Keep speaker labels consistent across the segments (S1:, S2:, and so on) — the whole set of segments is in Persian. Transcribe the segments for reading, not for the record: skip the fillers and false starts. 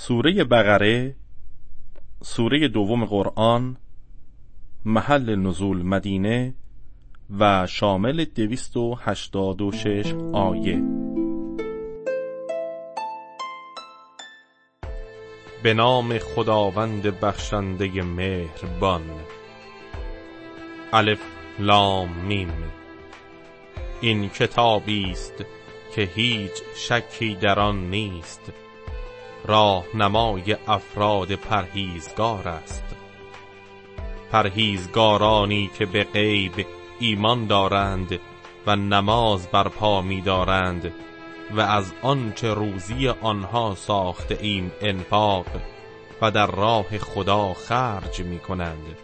S1: سوره بقره سوره دوم قرآن، محل نزول مدینه و شامل 286 آیه. به نام خداوند بخشنده مهربان. الف لام میم. این کتابی است که هیچ شکی در آن نیست، راهنمای افراد پرهیزگار است، پرهیزگارانی که به غیب ایمان دارند و نماز برپا می دارند و از آنچه روزی آنها ساخته ایم انفاق و در راه خدا خرج می کنند.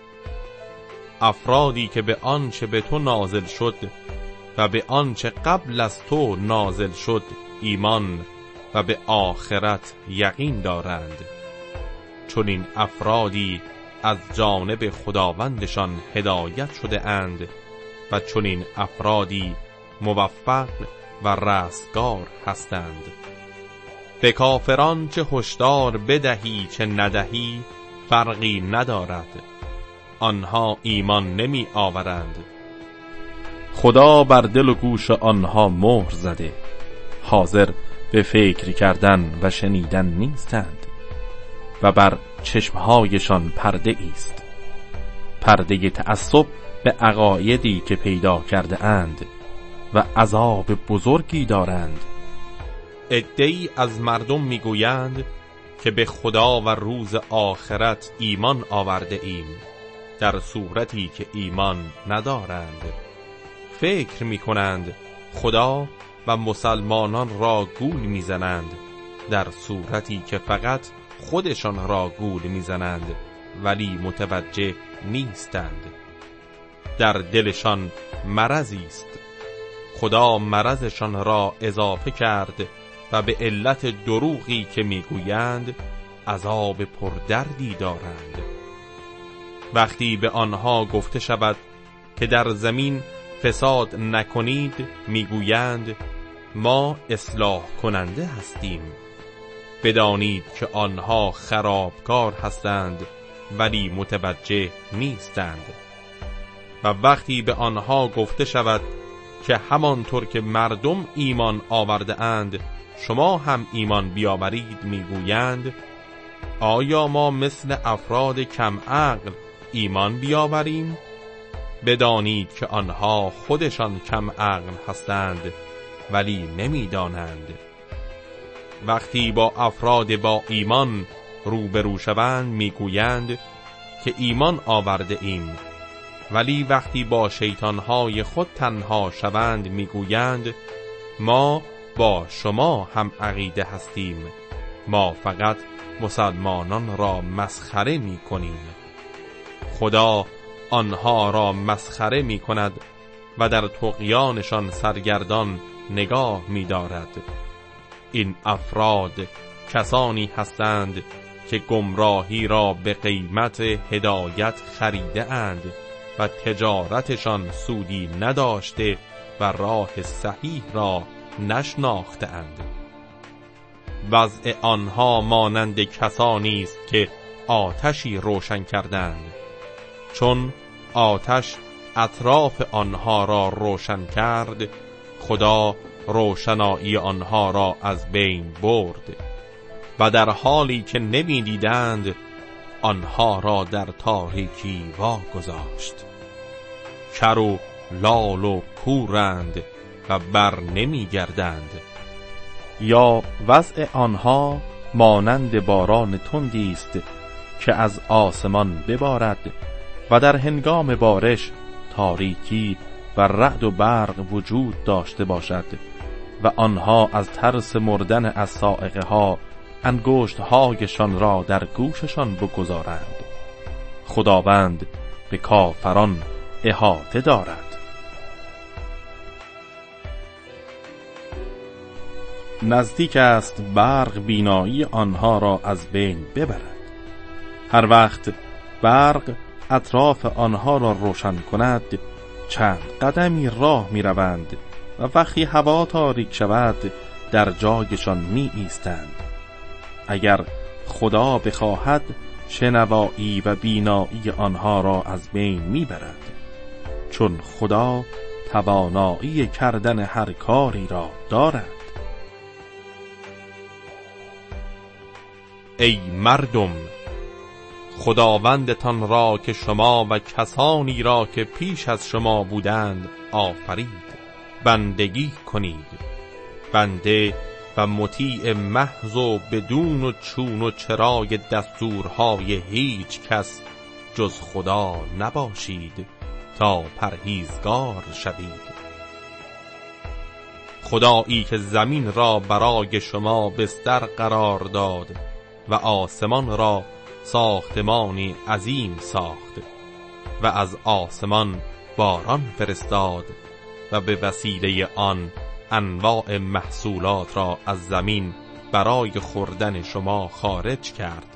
S1: افرادی که به آنچه به تو نازل شد و به آنچه قبل از تو نازل شد ایمان و به آخرت یقین دارند، چون این افرادی از جانب خداوندشان هدایت شده اند و چون این افرادی موفق و رستگار هستند. به کافران چه هشدار بدهی چه ندهی فرقی ندارد، آنها ایمان نمی آورند. خدا بر دل و گوش آنها مهر زده، حاضر به فکر کردن و شنیدن نیستند و بر چشمهایشان پرده ایست، پرده تعصب به عقایدی که پیدا کرده اند و عذاب بزرگی دارند. عده‌ای از مردم میگویند که به خدا و روز آخرت ایمان آورده ایم، در صورتی که ایمان ندارند. فکر میکنند خدا و مسلمانان را گول میزنند، در صورتی که فقط خودشان را گول میزنند ولی متوجه نیستند. در دلشان مرضی است، خدا مرضشان را اضافه کرد و به علت دروغی که میگویند عذاب پردردی دارند. وقتی به آنها گفته شود که در زمین فساد نکنید میگویند ما اصلاح کننده هستیم. بدانید که آنها خرابکار هستند ولی متوجه نیستند. و وقتی به آنها گفته شود که همانطور که مردم ایمان آورده اند شما هم ایمان بیاورید میگویند آیا ما مثل افراد کم عقل ایمان بیاوریم؟ بدانید که آنها خودشان کم عقل هستند ولی نمیدانند. وقتی با افراد با ایمان روبرو شوند میگویند که ایمان آورده ایم، ولی وقتی با شیطانهای خود تنها شوند میگویند ما با شما هم عقیده هستیم، ما فقط مسلمانان را مسخره میکنیم. خدا آنها را مسخره می کند و در طغیانشان سرگردان نگاه می دارد. این افراد کسانی هستند که گمراهی را به قیمت هدایت خریده اند و تجارتشان سودی نداشته و راه صحیح را نشناخته اند. وضع آنها مانند کسانی است که آتشی روشن کردند، چون آتش اطراف آنها را روشن کرد خدا روشنایی آنها را از بین برد و در حالی که نمی دیدند آنها را در تاریکی واگذاشت. کر و لال و کورند و بر نمی گردند. یا وضع آنها مانند باران تندی است که از آسمان ببارد و در هنگام بارش تاریکی و رعد و برق وجود داشته باشد و آنها از ترس مردن از صاعقه ها انگشت هایشان را در گوششان بگذارند. خداوند به کافران احاطه دارد. نزدیک است برق بینایی آنها را از بین ببرد. هر وقت برق اطراف آنها را روشن کند چند قدمی راه می روند و وقتی هوا تاریک شود در جایشان می ایستند. اگر
S2: خدا بخواهد شنوایی و بینایی آنها را از بین میبرد، چون خدا توانایی کردن هر کاری را دارد.
S1: ای مردم، خداوندتان را که شما و کسانی را که پیش از شما بودند آفرید بندگی کنید. بنده و مطیع محض و بدون و چون و چرای دستورهای هیچ کس جز خدا نباشید تا پرهیزگار شوید. خدایی که زمین را برای شما بستر قرار داد و آسمان را ساختمانی عظیم ساخت و از آسمان باران فرستاد و به وسیله آن انواع محصولات را از زمین برای خوردن شما خارج کرد.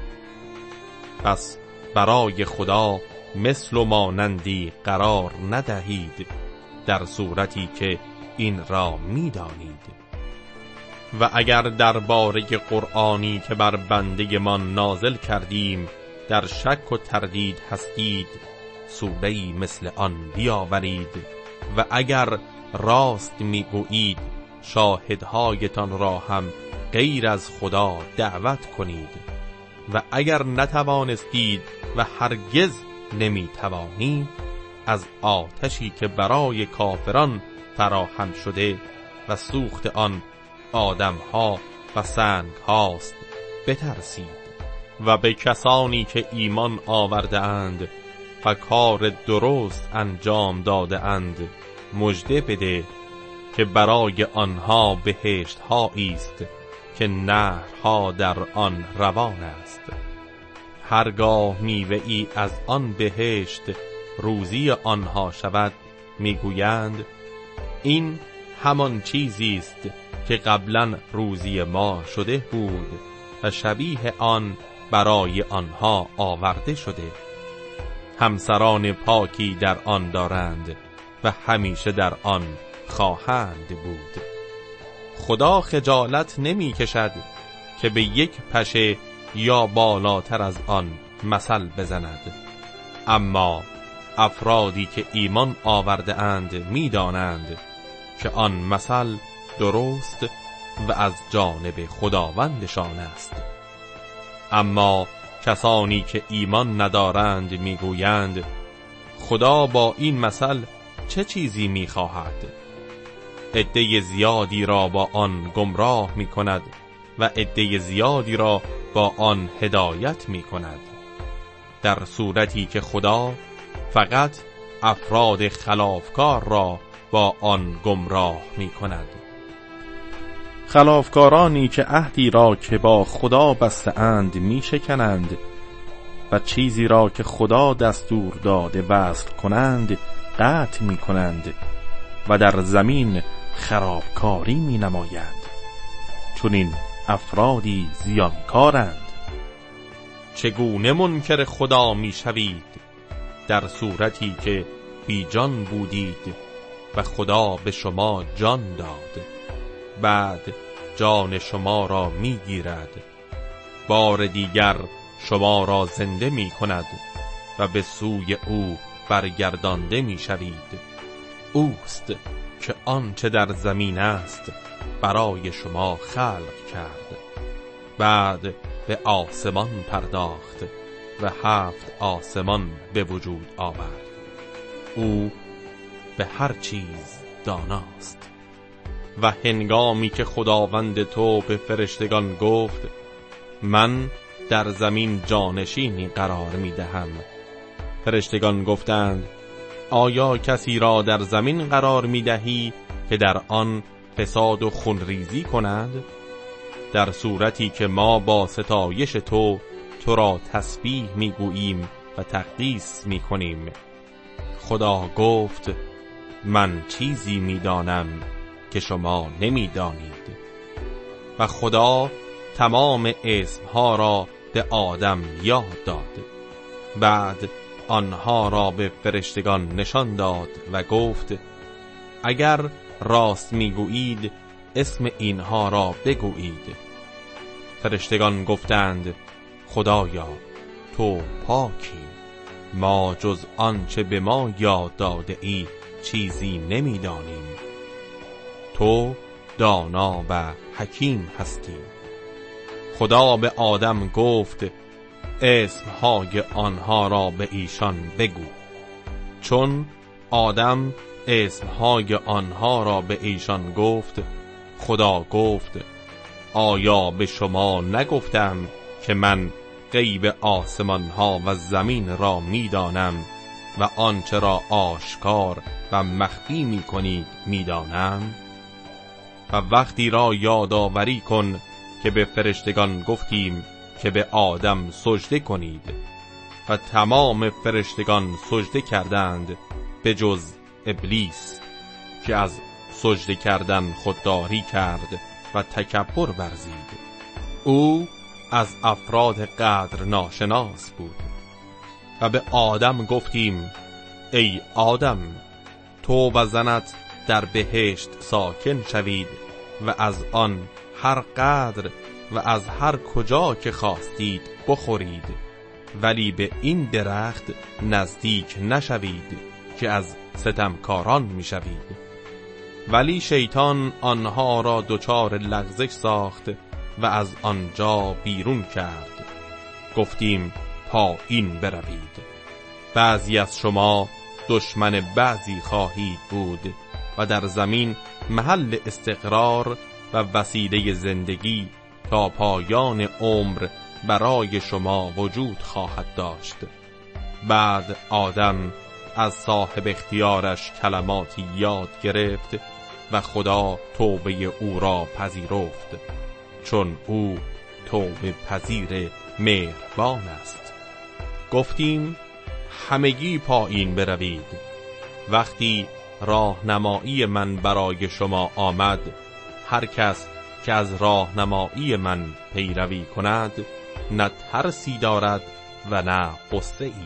S1: پس برای خدا مثل و مانندی قرار ندهید در صورتی که این را می‌دانید. و اگر درباره قرآنی که بر بنده من نازل کردیم در شک و تردید هستید، سوره‌ای مثل آن بیاورید و اگر راست میگویید شاهدهایتان را هم غیر از خدا دعوت کنید و اگر نتوانستید و هرگز نمیتوانید، از آتشی که برای کافران فراهم شده و سوخت آن آدمها و سنگ هاست بترسید و به کسانی که ایمان آورده اند و کار درست انجام داده اند مژده بده که برای آنها بهشت هایی است که نهرها در آن روان است. هرگاه میوه‌ای از آن بهشت روزی آنها شود میگویند این همان چیزی است که قبلا روزی ما شده بود و شبیه آن برای آنها آورده شده. همسران پاکی در آن دارند و همیشه در آن خواهند بود. خدا خجالت نمی کشد که به یک پشه یا بالاتر از آن مثل بزند، اما افرادی که ایمان آورده اند می دانند که آن مثل درست و از جانب خداوندشان است. اما کسانی که ایمان ندارند میگویند خدا با این مثل چه چیزی میخواهد؟ عده زیادی را با آن گمراه میکند و عده زیادی را با آن هدایت میکند، در صورتی که خدا فقط افراد خلافکار را با آن گمراه میکند.
S2: خلافکارانی که عهدی را که با خدا بسته اند می شکنند و چیزی را که خدا دستور داده وصل کنند قطع می کنند و در زمین خرابکاری می نمایند، چون این افرادی زیانکارند.
S1: چگونه منکر خدا می شوید در صورتی که بی جان بودید و خدا به شما جان داد، بعد جان شما را می گیرد، بار دیگر شما را زنده می کند و به سوی او برگردانده می شوید. اوست که آنچه در زمین است برای شما خلق کرد، بعد به آسمان پرداخت و 7 آسمان به وجود آورد. او به هر چیز داناست. و هنگامی که خداوند تو به فرشتگان گفت من در زمین جانشینی قرار می دهم، فرشتگان گفتند آیا کسی را در زمین قرار می دهی که در آن فساد و خونریزی کند؟ در صورتی که ما با ستایش تو را تسبیح می گوییم و تقدیس می کنیم. خدا گفت من چیزی می دانم که شما نمی دانید. و خدا تمام اسمها را به آدم یاد داد، بعد آنها را به فرشتگان نشان داد و گفت اگر راست میگویید اسم اینها را بگویید. فرشتگان گفتند خدایا تو پاکی، ما جز آنچه به ما یاد داده ای چیزی نمیدانیم. تو دانا و حکیم هستی. خدا به آدم گفت اسمهای آنها را به ایشان بگو. چون آدم اسمهای آنها را به ایشان گفت، خدا گفت آیا به شما نگفتم که من غیب آسمان ها و زمین را میدانم و آنچه را آشکار و مخفی می کنید میدانم؟ و وقتی را یادآوری کن که به فرشتگان گفتیم که به آدم سجده کنید و تمام فرشتگان سجده کردند به جز ابلیس که از سجده کردن خودداری کرد و تکبر ورزید. او از افراد قدر ناشناس بود. و به آدم گفتیم ای آدم، تو و زنت در بهشت ساکن شوید و از آن هر قدر و از هر کجا که خواستید بخورید، ولی به این درخت نزدیک نشوید که از ستمکاران میشوید. ولی شیطان آنها را دچار لغزش ساخت و از آنجا بیرون کرد. گفتیم پایین بروید، بعضی از شما دشمن بعضی خواهید بود و در زمین محل استقرار و وسیله زندگی تا پایان عمر برای شما وجود خواهد داشت. بعد آدم از صاحب اختیارش کلماتی یاد گرفت و خدا توبه او را پذیرفت، چون او توبه پذیر مهربان است. گفتیم همگی پایین بروید. وقتی راهنمایی من برای شما آمد، هر کس که از راهنمایی من پیروی کند نه ترسی دارد و نه غصه ای.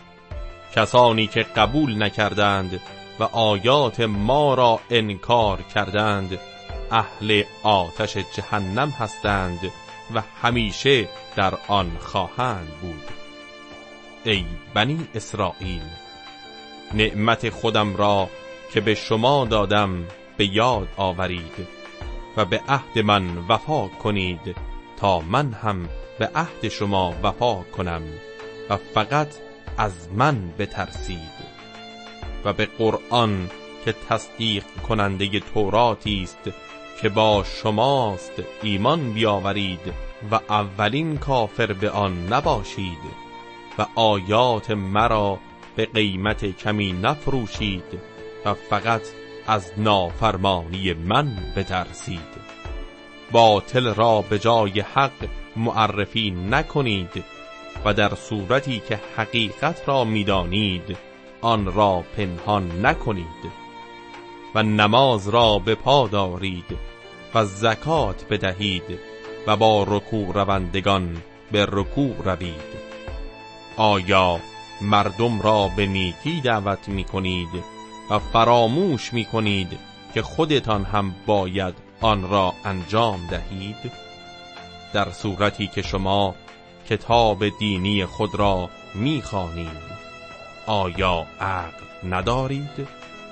S1: کسانی که قبول نکردند و آیات ما را انکار کردند اهل آتش جهنم هستند و همیشه در آن خواهند بود. ای بنی اسرائیل، نعمت خودم را که به شما دادم به یاد آورید و به عهد من وفا کنید تا من هم به عهد شما وفا کنم و فقط از من بترسید. و به قرآن که تصدیق کننده توراتی است که با شماست ایمان بیاورید و اولین کافر به آن نباشید و آیات مرا به قیمت کمی نفروشید و فقط از نافرمانی من بترسید. باطل را به جای حق معرفی نکنید و در صورتی که حقیقت را میدانید آن را پنهان نکنید و نماز را به پا دارید و زکات بدهید و با رکوع روندگان به رکوع روید. آیا مردم را به نیکی دعوت می کنید و فراموش می کنید که خودتان هم باید آن را انجام دهید؟ در صورتی که شما کتاب دینی خود را می خوانید، آیا عقل ندارید؟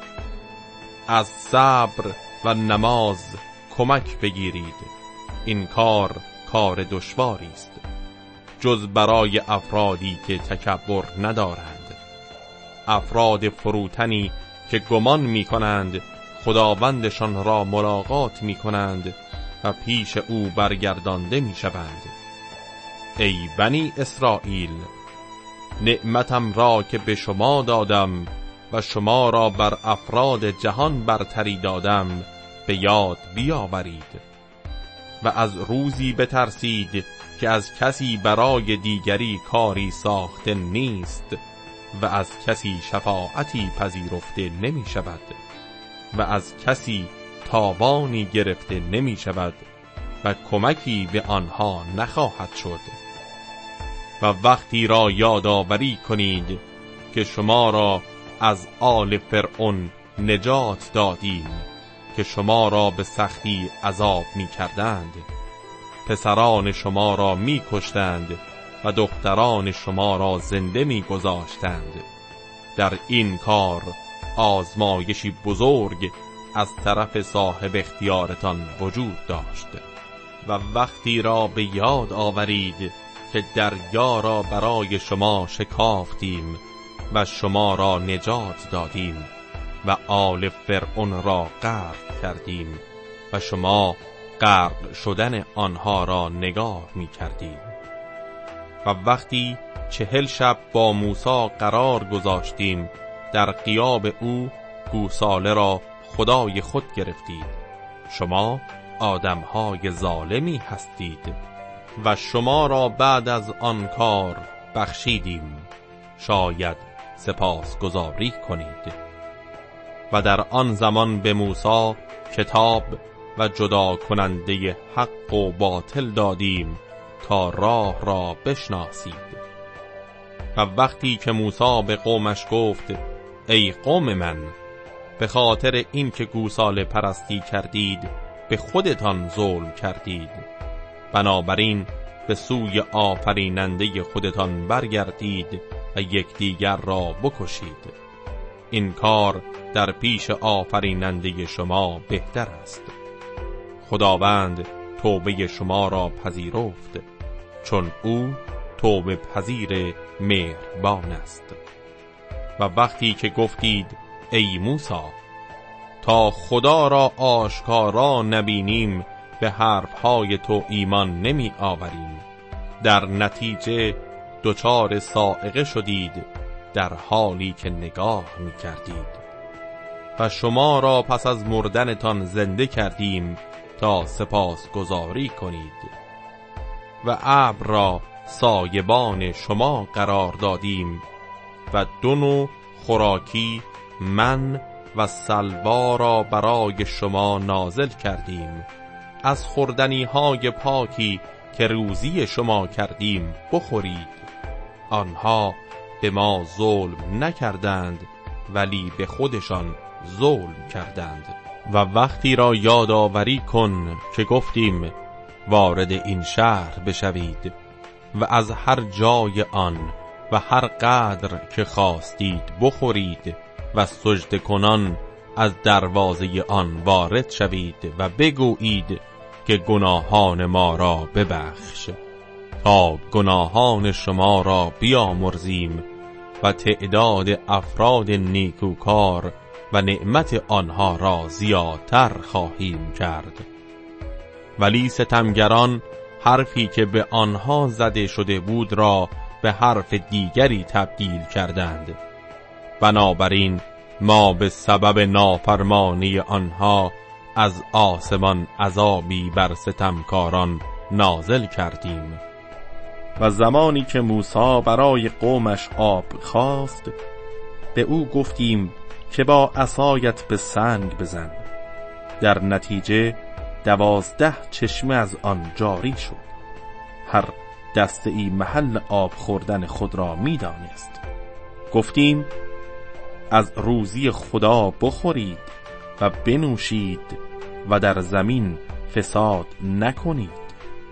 S1: از صبر و نماز کمک بگیرید. این کار دشواری است، جز برای افرادی که تکبر ندارند، افراد فروتنی که گمان می کنند خداوندشان را ملاقات می کنند و پیش او برگردانده می شوند. ای بنی اسرائیل، نعمتم را که به شما دادم و شما را بر افراد جهان برتری دادم به یاد بیاورید و از روزی بترسید که از کسی برای دیگری کاری ساخته نیست و از کسی شفاعتی پذیرفته نمی شود و از کسی تاوانی گرفته نمی شود و کمکی به آنها نخواهد شد. و وقتی را یادآوری کنید که شما را از آل فرعون نجات دادیم که شما را به سختی عذاب می کردند پسران شما را می کشتند و دختران شما را زنده می گذاشتند. در این کار آزمایشی بزرگ از طرف صاحب اختیارتان وجود داشت. و وقتی را به یاد آورید که دریا را برای شما شکافتیم و شما را نجات دادیم و آل فرعون را غرق کردیم و شما غرق شدن آنها را نگاه می کردیم. و وقتی 40 شب با موسی قرار گذاشتیم در غیاب او گوساله را خدای خود گرفتید. شما آدمهای ظالمی هستید و شما را بعد از آن کار بخشیدیم، شاید سپاسگزاری کنید. و در آن زمان به موسی کتاب و جدا کننده حق و باطل دادیم تا راه را بشناسید. و وقتی که موسی به قومش گفت ای قوم من، به خاطر این که گوساله پرستی کردید به خودتان ظلم کردید، بنابراین به سوی آفریننده خودتان برگردید و یکدیگر را بکشید. این کار در پیش آفریننده شما بهتر است. خداوند توبه شما را پذیرفت، چون او توبه پذیر مهربان است. و وقتی که گفتید ای موسی، تا خدا را آشکارا نبینیم به حرفهای تو ایمان نمی آوریم، در نتیجه دچار صاعقه شدید در حالی که نگاه می کردید. و شما را پس از مردنتان زنده کردیم تا سپاسگزاری کنید و ابر را سایبان شما قرار دادیم و 2 نوع خوراکی من و سلوا را برای شما نازل کردیم. از خوردنی های پاکی که روزی شما کردیم بخورید. آنها به ما ظلم نکردند ولی به خودشان ظلم کردند. و وقتی را یادآوری کن که گفتیم وارد این شهر بشوید و از هر جای آن و هر قدر که خواستید بخورید و سجده کنان از دروازه آن وارد شوید و بگویید که گناهان ما را ببخش تا گناهان شما را بیامرزیم و تعداد افراد نیکوکار و نعمت آنها را زیادتر خواهیم کرد. ولی ستمگران حرفی که به آنها زده شده بود را به حرف دیگری تبدیل کردند. بنابراین ما به سبب نافرمانی آنها از آسمان عذابی بر ستمکاران نازل کردیم.
S2: و زمانی که موسی برای قومش آب خواست، به او گفتیم که با عصایت به سنگ بزن. در نتیجه 12 چشمه از آن جاری شد. هر دسته ای محل آب خوردن خود را می دانست. گفتیم از روزی خدا بخورید و بنوشید و در زمین فساد نکنید.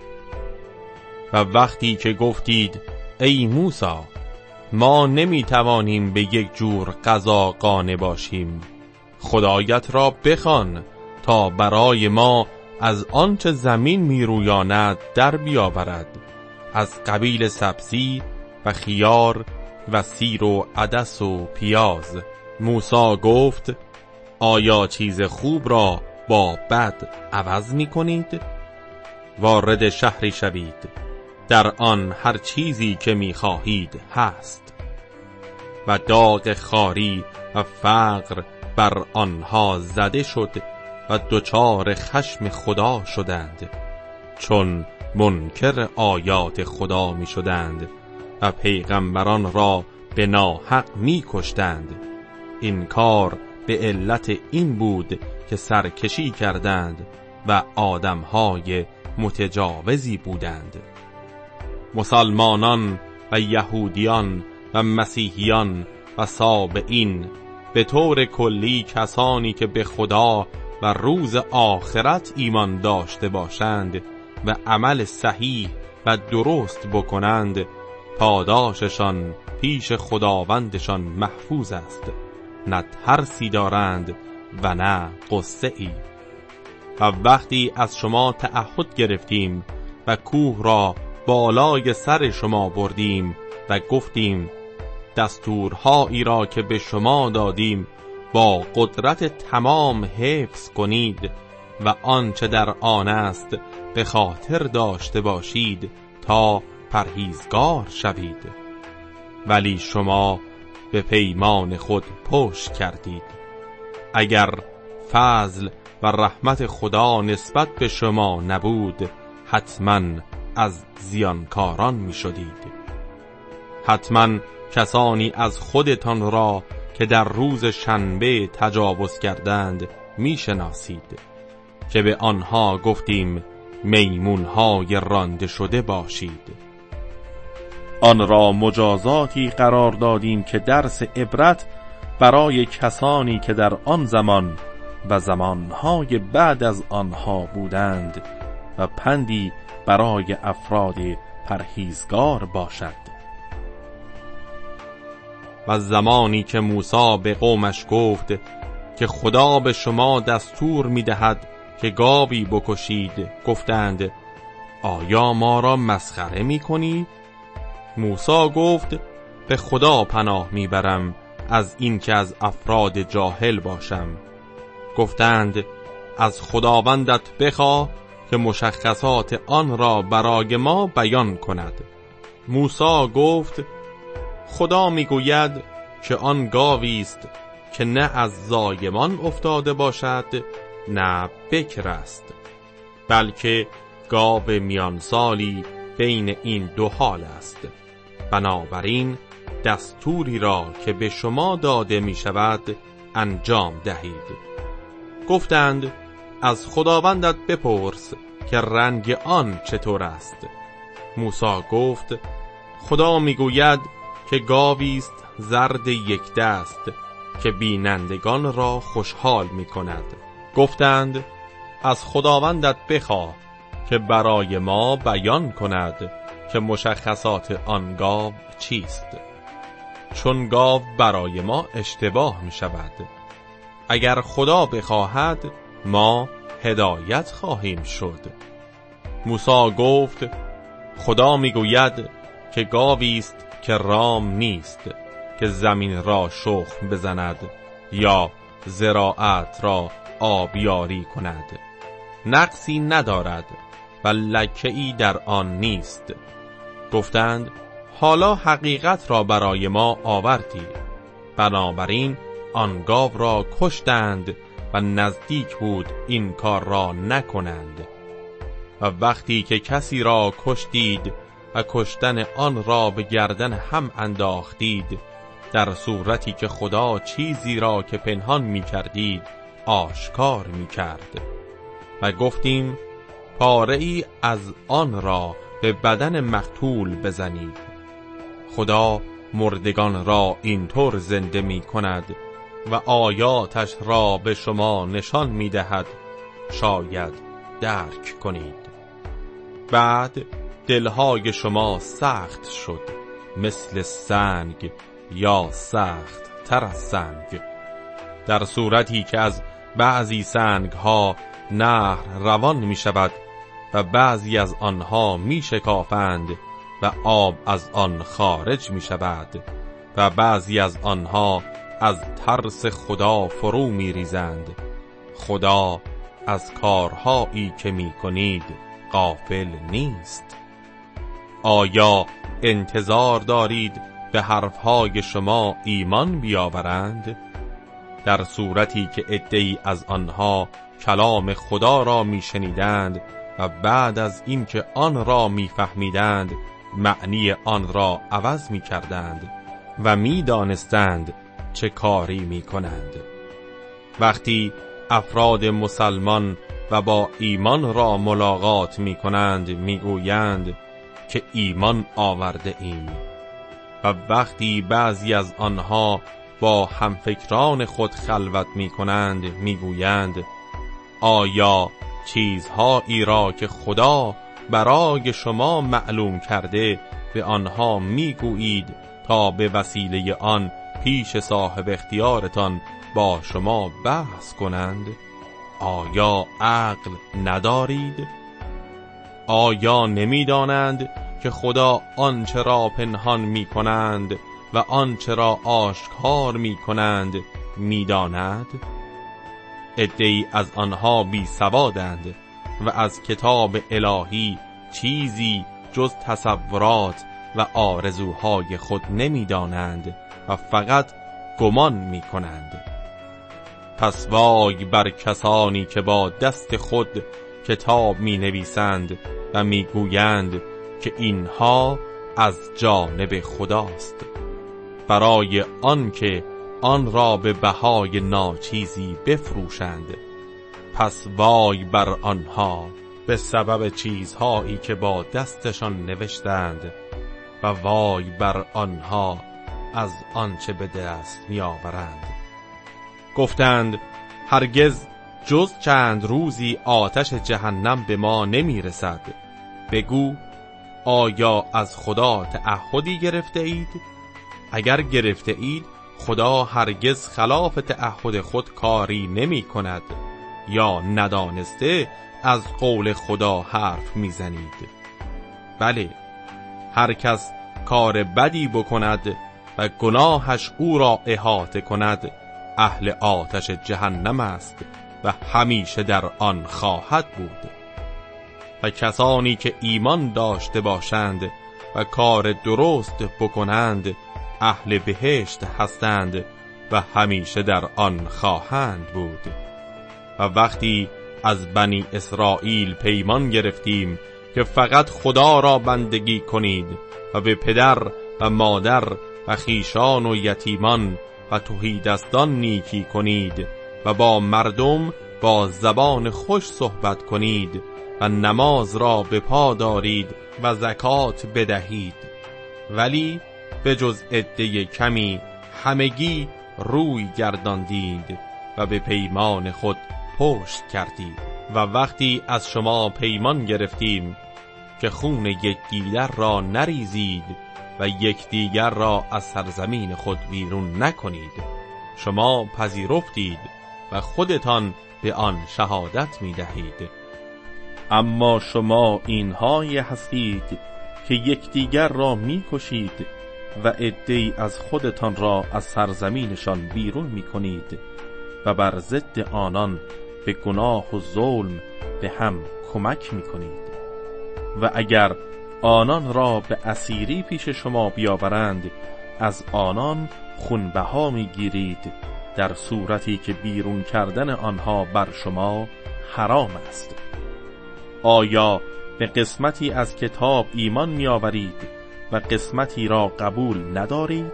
S1: و وقتی که گفتید ای موسی، ما نمی توانیم به یک جور غذا قانع باشیم، خدایت را بخوان تا برای ما از آنچه زمین می رویاند در بیاورد، از قبیل سبزی و خیار و سیر و عدس و پیاز. موسی گفت آیا چیز خوب را با بد عوض می کنید؟ وارد شهری شوید، در آن هر چیزی که می خواهید هست و داغ خواری و فقر بر آنها زده شد و دچار خشم خدا شدند، چون منکر آیات خدا می شدند و پیغمبران را به ناحق می کشتند. این کار به علت این بود که سرکشی کردند و آدمهای متجاوزی بودند. مسلمانان و یهودیان و مسیحیان و سابئین، به طور کلی کسانی که به خدا و روز آخرت ایمان داشته باشند، و عمل صحیح و درست بکنند، پاداششان پیش خداوندشان محفوظ است، نه ترسی دارند و نه غصه ای. و وقتی از شما تعهد گرفتیم و کوه را بالای سر شما بردیم و گفتیم دستورهایی را که به شما دادیم با قدرت تمام حفظ کنید و آنچه در آن است به خاطر داشته باشید تا پرهیزگار شوید، ولی شما به پیمان خود پشت کردید. اگر فضل و رحمت خدا نسبت به شما نبود، حتما از زیانکاران می شدید. حتما کسانی از خودتان را که در روز شنبه تجاوز کردند می شناسید که به آنها گفتیم میمونهای رانده شده باشید.
S2: آن را مجازاتی قرار دادیم که درس عبرت برای کسانی که در آن زمان و زمانهای بعد از آنها بودند و پندی برای افراد پرهیزگار باشد.
S1: و زمانی که موسی به قومش گفت که خدا به شما دستور می‌دهد که گاوی بکشید، گفتند آیا ما را مسخره می‌کنی؟ موسی گفت به خدا پناه میبرم از این که از افراد جاهل باشم. گفتند از خداوندت بخواه که مشخصات آن را برای ما بیان کند. موسی گفت خدا میگوید که آن گاوی است که نه از زایمان افتاده باشد نه بکر است، بلکه گاو میان سالی بین این دو حال است. بنابراین دستوری را که به شما داده می شود انجام دهید. گفتند از خداوندت بپرس که رنگ آن چطور است. موسی گفت خدا میگوید که گاوی است زرد یک دست که بینندگان را خوشحال می کند. گفتند از خداوندت بخواه که برای ما بیان کند که مشخصات آن گاو چیست، چون گاو برای ما اشتباه می شود. اگر خدا بخواهد ما هدایت خواهیم شد. موسی گفت خدا میگوید که گاوی است که رام نیست که زمین را شخم بزند یا زراعت را آبیاری کند، نقصی ندارد و لکه‌ای در آن نیست. گفتند حالا حقیقت را برای ما آوردی. بنابراین آن گاو را کشتند و نزدیک بود این کار را نکنند. و وقتی که کسی را کشتید و کشتن آن را به گردن هم انداختید، در صورتی که خدا چیزی را که پنهان می کردید آشکار می کرد، و گفتیم پاره ای از آن را به بدن مقتول بزنید. خدا مردگان را اینطور زنده می کند و آیاتش را به شما نشان می دهد، شاید درک کنید. بعد دلهای شما سخت شد مثل سنگ یا سخت تر از سنگ، در صورتی که از بعضی سنگ ها نهر روان می شود و بعضی از آنها می شکافند و آب از آن خارج می شود و بعضی از آنها از ترس خدا فرو می ریزند. خدا از کارهایی که می کنید غافل نیست. آیا انتظار دارید به حرفهای شما ایمان بیاورند؟ در صورتی که عده‌ای از آنها کلام خدا را می شنیدند و بعد از اینکه آن را می فهمیدند معنی آن را عوض می کردند و می دانستند چه کاری می کنند. وقتی افراد مسلمان و با ایمان را ملاقات می کنند می گویند که ایمان آورده ایم، و وقتی بعضی از آنها با همفکران خود خلوت می کنند می گویند آیا چیزهایی را که خدا برای شما معلوم کرده به آنها میگویید تا به وسیله آن پیش صاحب اختیارتان با شما بحث کنند؟ آیا عقل ندارید؟ آیا نمیدانند که خدا آنچه را پنهان می کنند و آنچه را آشکار می کنند میداند؟ عده‌ای از آنها بی سوادند و از کتاب الهی چیزی جز تصورات و آرزوهای خود نمیدانند و فقط گمان می کنند. پس وای بر کسانی که با دست خود کتاب می نویسند و می گویند که اینها از جانب خداست، برای آن که آن را به بهای ناچیزی بفروشند. پس وای بر آنها به سبب چیزهایی که با دستشان نوشتند و وای بر آنها از آنچه به دست می آورند. گفتند هرگز جز چند روزی آتش جهنم به ما نمی رسد. بگو آیا از خدا تعهدی گرفته اید؟ اگر گرفته اید خدا هرگز خلاف تعهد خود کاری نمی کند، یا ندانسته از قول خدا حرف می زنید؟ بله، هر کس کار بدی بکند و گناهش او را احاطه کند اهل آتش جهنم است و همیشه در آن خواهد بود. و کسانی که ایمان داشته باشند و کار درست بکنند اهل بهشت هستند و همیشه در آن خواهند بود. و وقتی از بنی اسرائیل پیمان گرفتیم که فقط خدا را بندگی کنید و به پدر و مادر و خویشان و یتیمان و تهیدستان نیکی کنید و با مردم با زبان خوش صحبت کنید و نماز را به پا دارید و زکات بدهید، ولی به جز عده کمی همگی روی گرداندید و به پیمان خود پشت کردید. و وقتی از شما پیمان گرفتیم که خون یکدیگر را نریزید و یکدیگر را از سرزمین خود بیرون نکنید، شما پذیرفتید و خودتان به آن شهادت می دهید.
S2: اما شما اینهایی هستید که یکدیگر را می کشید و عده‌ای از خودتان را از سرزمینشان بیرون می کنید و بر ضد آنان به گناه و ظلم به هم کمک می کنید. و اگر آنان را به اسیری پیش شما بیاورند از آنان خونبها می گیرید، در صورتی که بیرون کردن آنها بر شما حرام است. آیا به قسمتی از کتاب ایمان می آورید و قسمتی را قبول ندارید؟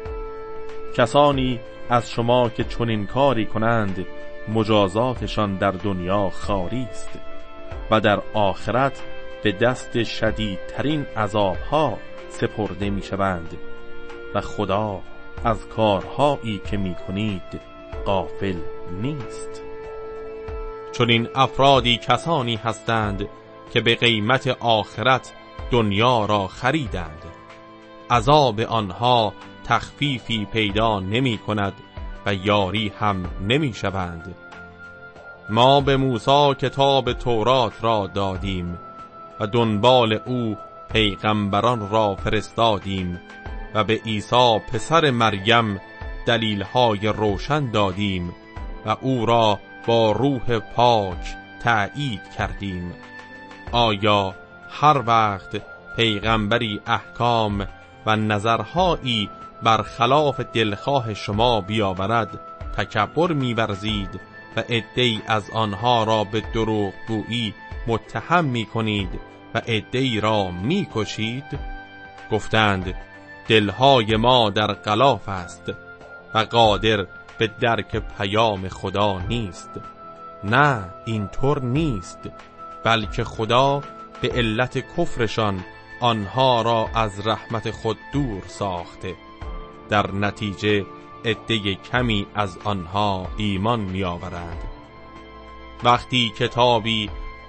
S2: کسانی از شما که چنین کاری کنند مجازاتشان در دنیا خاری است و در آخرت به دست شدیدترین عذابها سپرده می شوند و خدا از کارهایی که می کنید غافل نیست.
S1: چون این افرادی کسانی هستند که به قیمت آخرت دنیا را خریدند، عذاب آنها تخفیفی پیدا نمی کند و یاری هم نمی شوند. ما به موسی کتاب تورات را دادیم و دنبال او پیغمبران را فرستادیم و به عیسی پسر مریم دلیل‌های روشن دادیم و او را با روح پاک تأیید کردیم. آیا هر وقت پیغمبری احکام و نظرهایی برخلاف دلخواه شما بیاورد تکبر می‌ورزید و عده‌ای از آنها را به دروغگویی متهم می‌کنید و عده‌ای را می‌کشید؟ گفتند دلهای ما در غلاف است و قادر به درک پیام خدا نیست. نه، اینطور نیست، بلکه خدا به علت کفرشان آنها را از رحمت خود دور ساخته. در نتیجه عده کمی از آنها ایمان می آورند. وقتی کتابی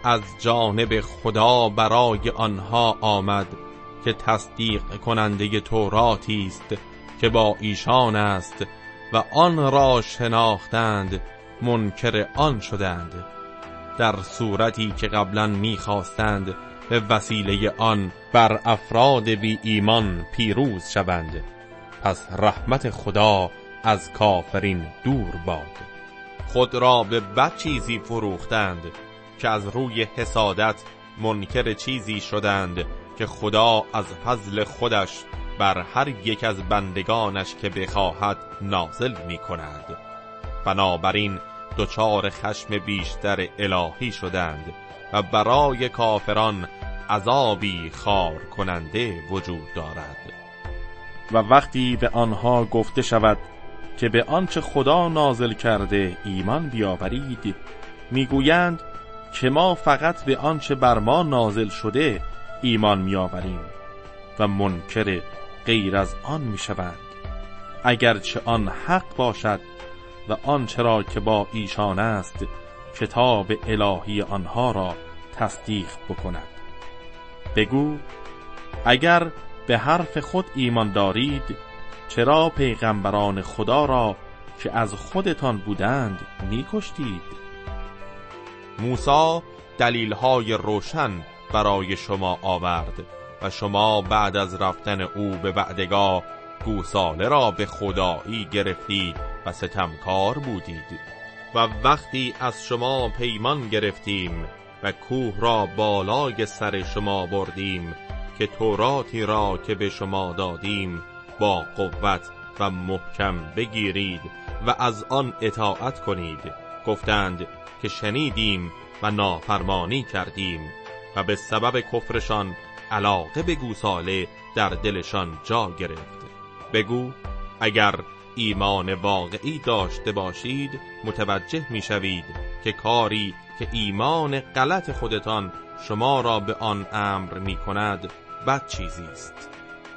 S1: از جانب خدا برای آنها آمد که تصدیق کننده توراتی است که با ایشان است و آن را شناختند منکر آن شدند، در صورتی که قبلا می‌خواستند به وسیله آن بر افراد بی ایمان پیروز شوند. پس رحمت خدا از کافرین دور باد. خود را به بد چیزی فروختند که از روی حسادت منکر چیزی شدند که خدا از فضل خودش بر هر یک از بندگانش که بخواهد نازل می کند. بنابراین دچار خشم بیشتر الهی شدند و برای کافران عذابی خار کننده وجود دارد.
S2: و وقتی به آنها گفته شود که به آنچه خدا نازل کرده ایمان بیاورید، میگویند که ما فقط به آنچه بر ما نازل شده ایمان میآوریم و منکر غیر از آن میشوند، اگرچه آن حق باشد و آنچه را که با ایشان است کتاب الهی آنها را تصدیق بکند. بگو اگر به حرف خود ایمان دارید، چرا پیغمبران خدا را که از خودتان بودند می‌کشتید؟
S1: موسی دلیل‌های روشن برای شما آورد و شما بعد از رفتن او به وعدگاه گوساله را به خدایی گرفتید و ستمکار بودید. و وقتی از شما پیمان گرفتیم و کوه را بالای سر شما بردیم که توراتی را که به شما دادیم با قوت و محکم بگیرید و از آن اطاعت کنید، گفتند که شنیدیم و نافرمانی کردیم و به سبب کفرشان علاقه به گوساله در دلشان جا گرفت. بگو اگر ایمان واقعی داشته باشید متوجه میشوید که کاری که ایمان غلط خودتان شما را به آن امر می کند بد چیزی است.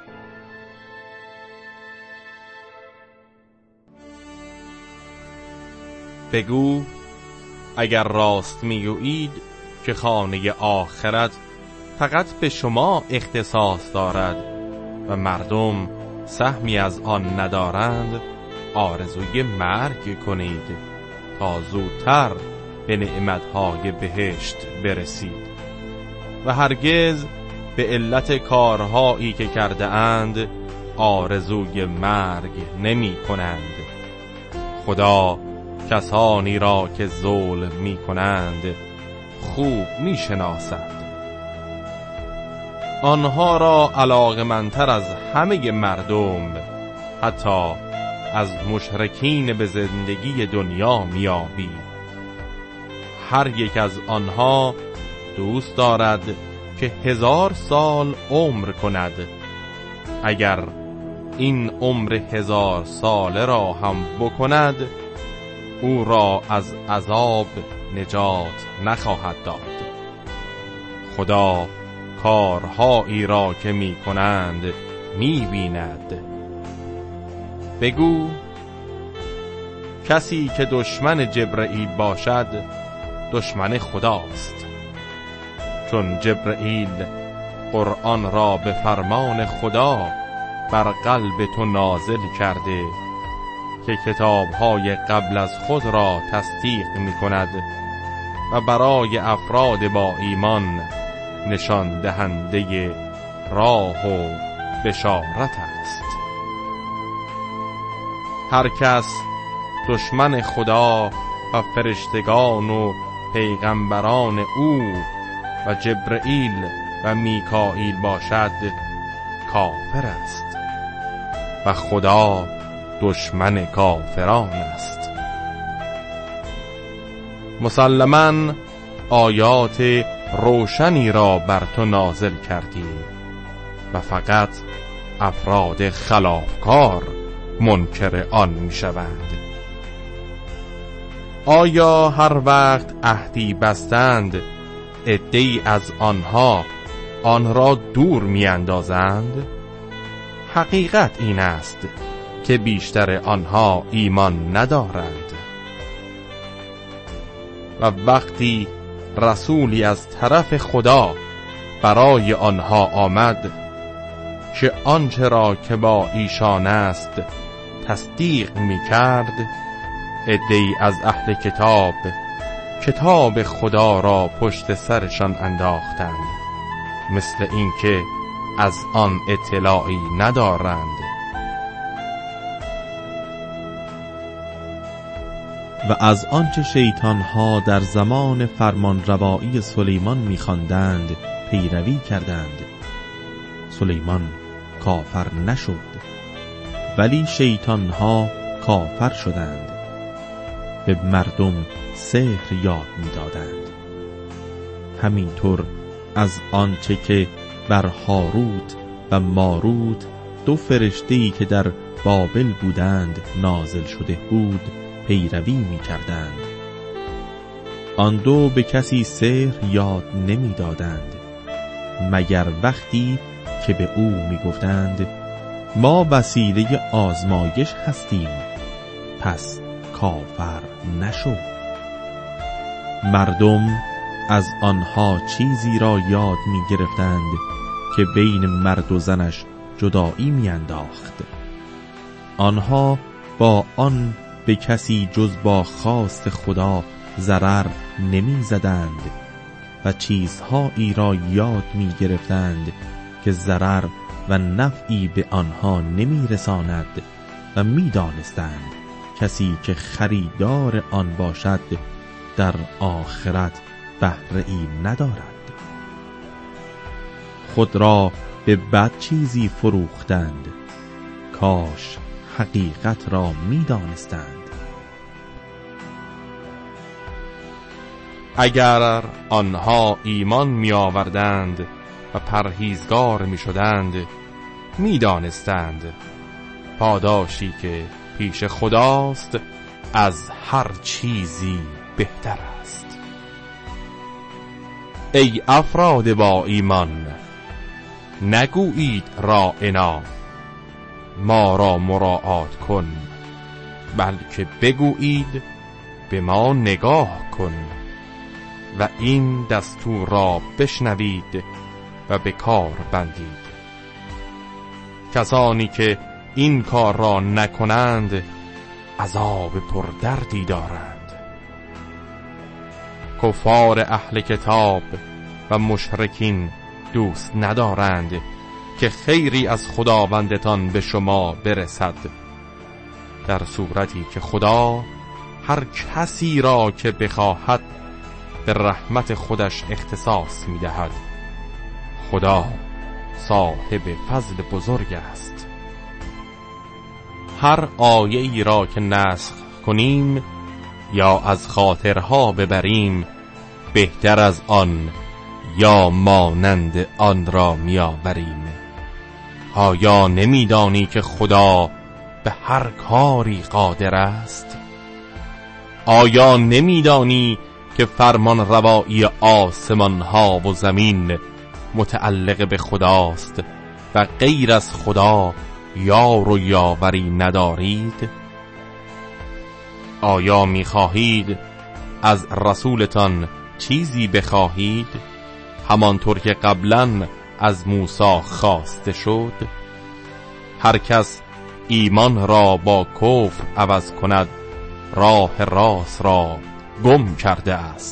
S1: بگو اگر راست میگویید که خانه آخرت فقط به شما اختصاص دارد و مردم سهمی از آن ندارند، آرزوی مرگ کنید تا زودتر به نعمتهای بهشت برسید و هرگز به علت کارهایی که کرده اند آرزوی مرگ نمی کنند. خدا کسانی را که ظلم می کنند خوب می شناسد. آنها را علاقه‌مندتر از همه مردم، حتی از مشرکین به زندگی دنیا میابی. هر یک از آنها دوست دارد که 1000 سال عمر کند. اگر این عمر 1000 ساله را هم بکند او را از عذاب نجات نخواهد داد. خدا کارهایی را که می کنند می بیند. بگو کسی که دشمن جبرئیل باشد دشمن خداست، چون جبرئیل قرآن را به فرمان خدا بر قلب تو نازل کرده که کتابهای قبل از خود را تصدیق می کند و برای افراد با ایمان نشان دهنده راه و بشارت است. هر کس دشمن خدا و فرشتگان و پیغمبران او و جبرئیل و میکائیل باشد کافر است و خدا دشمن کافران است. مسلماً آیات روشنی را بر تو نازل کردیم و فقط افراد خلافکار منکر آن می شوند. آیا هر وقت عهدی بستند عده‌ای از آنها آن را دور می اندازند؟ حقیقت این است که بیشتر آنها ایمان ندارند. و وقتی رسولی از طرف خدا برای آنها آمد که آنچه را که با ایشان است تصدیق می‌کرد، عده‌ای از اهل کتاب کتاب خدا را پشت سرشان انداختند، مثل اینکه از آن اطلاعی ندارند.
S2: و از آنچه شیطانها در زمان فرمانروایی سلیمان می‌خواندند پیروی کردند. سلیمان کافر نشد، ولی شیطانها کافر شدند، به مردم سحر یاد می‌دادند. همینطور از آنچه که بر هاروت و ماروت دو فرشته‌ای که در بابل بودند نازل شده بود پیروی می‌کردند. آن دو به کسی سحر یاد نمی‌دادند مگر وقتی که به او می‌گفتند ما وسیله آزمایش هستیم، پس کافر نشو. مردم از آنها چیزی را یاد می‌گرفتند که بین مرد و زنش جدایی می‌انداخت. آنها با آن به کسی جز با خواست خدا ضرر نمی‌زدند و چیزهایی را یاد می‌گرفتند که ضرر و نفعی به آنها نمی‌رساند و می‌دانستند کسی که خریدار آن باشد در آخرت بهره‌ای ندارد. خود را به بد چیزی فروختند، کاش حقیقت را می‌دانستند.
S1: اگر آنها ایمان می‌آوردند و پرهیزگار می‌شدند، می‌دانستند پاداشی که پیش خداست از هر چیزی بهتر است. ای افراد با ایمان، نگویید راعنا، ما را مراعات کن، بلکه بگویید به ما نگاه کن و این دستور را بشنوید و به کار بندید. کسانی که این کار را نکنند عذاب پردردی دارند. کفار اهل کتاب و مشرکین دوست ندارند که خیری از خداوندتان به شما برسد، در صورتی که خدا هر کسی را که بخواهد به رحمت خودش اختصاص می‌دهد. خدا صاحب فضل بزرگ است. هر آیه ای را که نسخ کنیم یا از خاطرها ببریم، بهتر از آن یا مانند آن را می‌آوریم. آیا نمی‌دانی که خدا به هر کاری قادر است؟ آیا نمی‌دانی که فرمان روایی آسمان ها و زمین متعلق به خداست و غیر از خدا یار و یاوری ندارید؟ آیا می‌خواهید از رسولتان چیزی بخواهید همانطور که قبلا از موسی خواسته شد؟ هر کس ایمان را با کفر عوض کند راه راست را گم کرده است.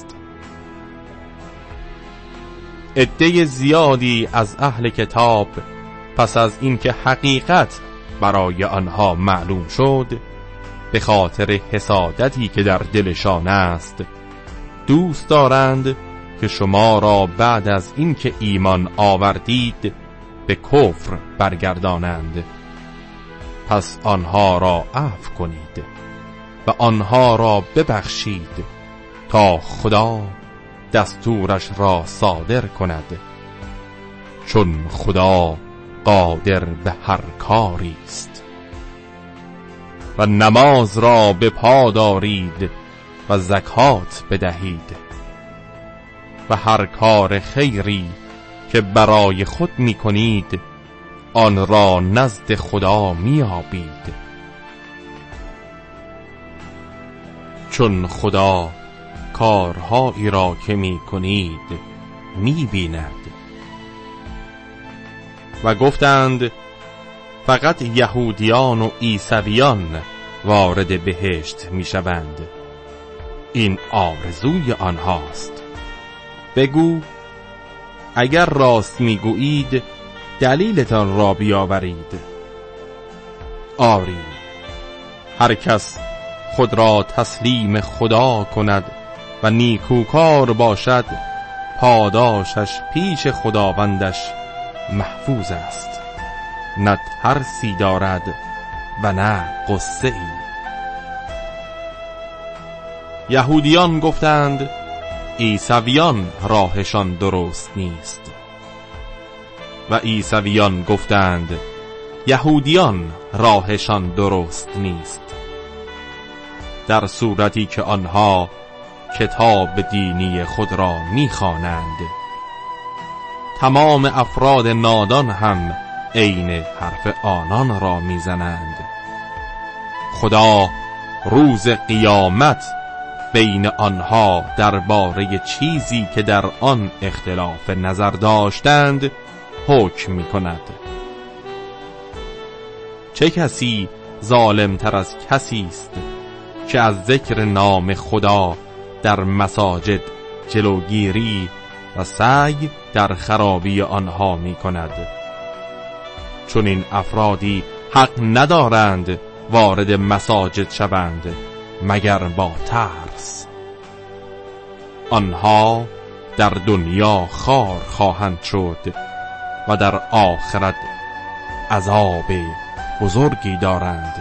S1: عده زیادی از اهل کتاب پس از اینکه حقیقت برای آنها معلوم شد، به خاطر حسادتی که در دلشان است دوست دارند که شما را بعد از اینکه ایمان آوردید به کفر برگردانند. پس آنها را عفو کنید و آنها را ببخشید تا خدا دستورش را صادر کند، چون خدا قادر به هر کاری است. و نماز را به پا دارید و زکات بدهید و هر کار خیری که برای خود می کنید آن را نزد خدا می یابید، چون خدا کارهایی را که می کنید می بیند. و گفتند فقط یهودیان و عیسویان وارد بهشت می شوند. این آرزوی آنهاست. بگو اگر راست می گویید دلیلتان را بیاورید. آری، هر کس خود را تسلیم خدا کند و نیکوکار باشد، پاداشش پیش خداوندش محفوظ است. نه ترسی دارد و نه غصه ای. یهودیان گفتند عیسویان راهشان درست نیست. و عیسویان گفتند یهودیان راهشان درست نیست، در صورتی که آنها کتاب دینی خود را می‌خوانند. تمام افراد نادان هم عین حرف آنان را میزنند. خدا روز قیامت بین آنها درباره چیزی که در آن اختلاف نظر داشتند حکم می‌کند. چه کسی ظالم‌تر از کسی است که از ذکر نام خدا در مساجد جلوگیری و سعی در خرابی آنها می‌کند. چون این افرادی حق ندارند وارد مساجد شوند مگر با ترس. آنها در دنیا خار خواهند شد و در آخرت عذاب بزرگی دارند.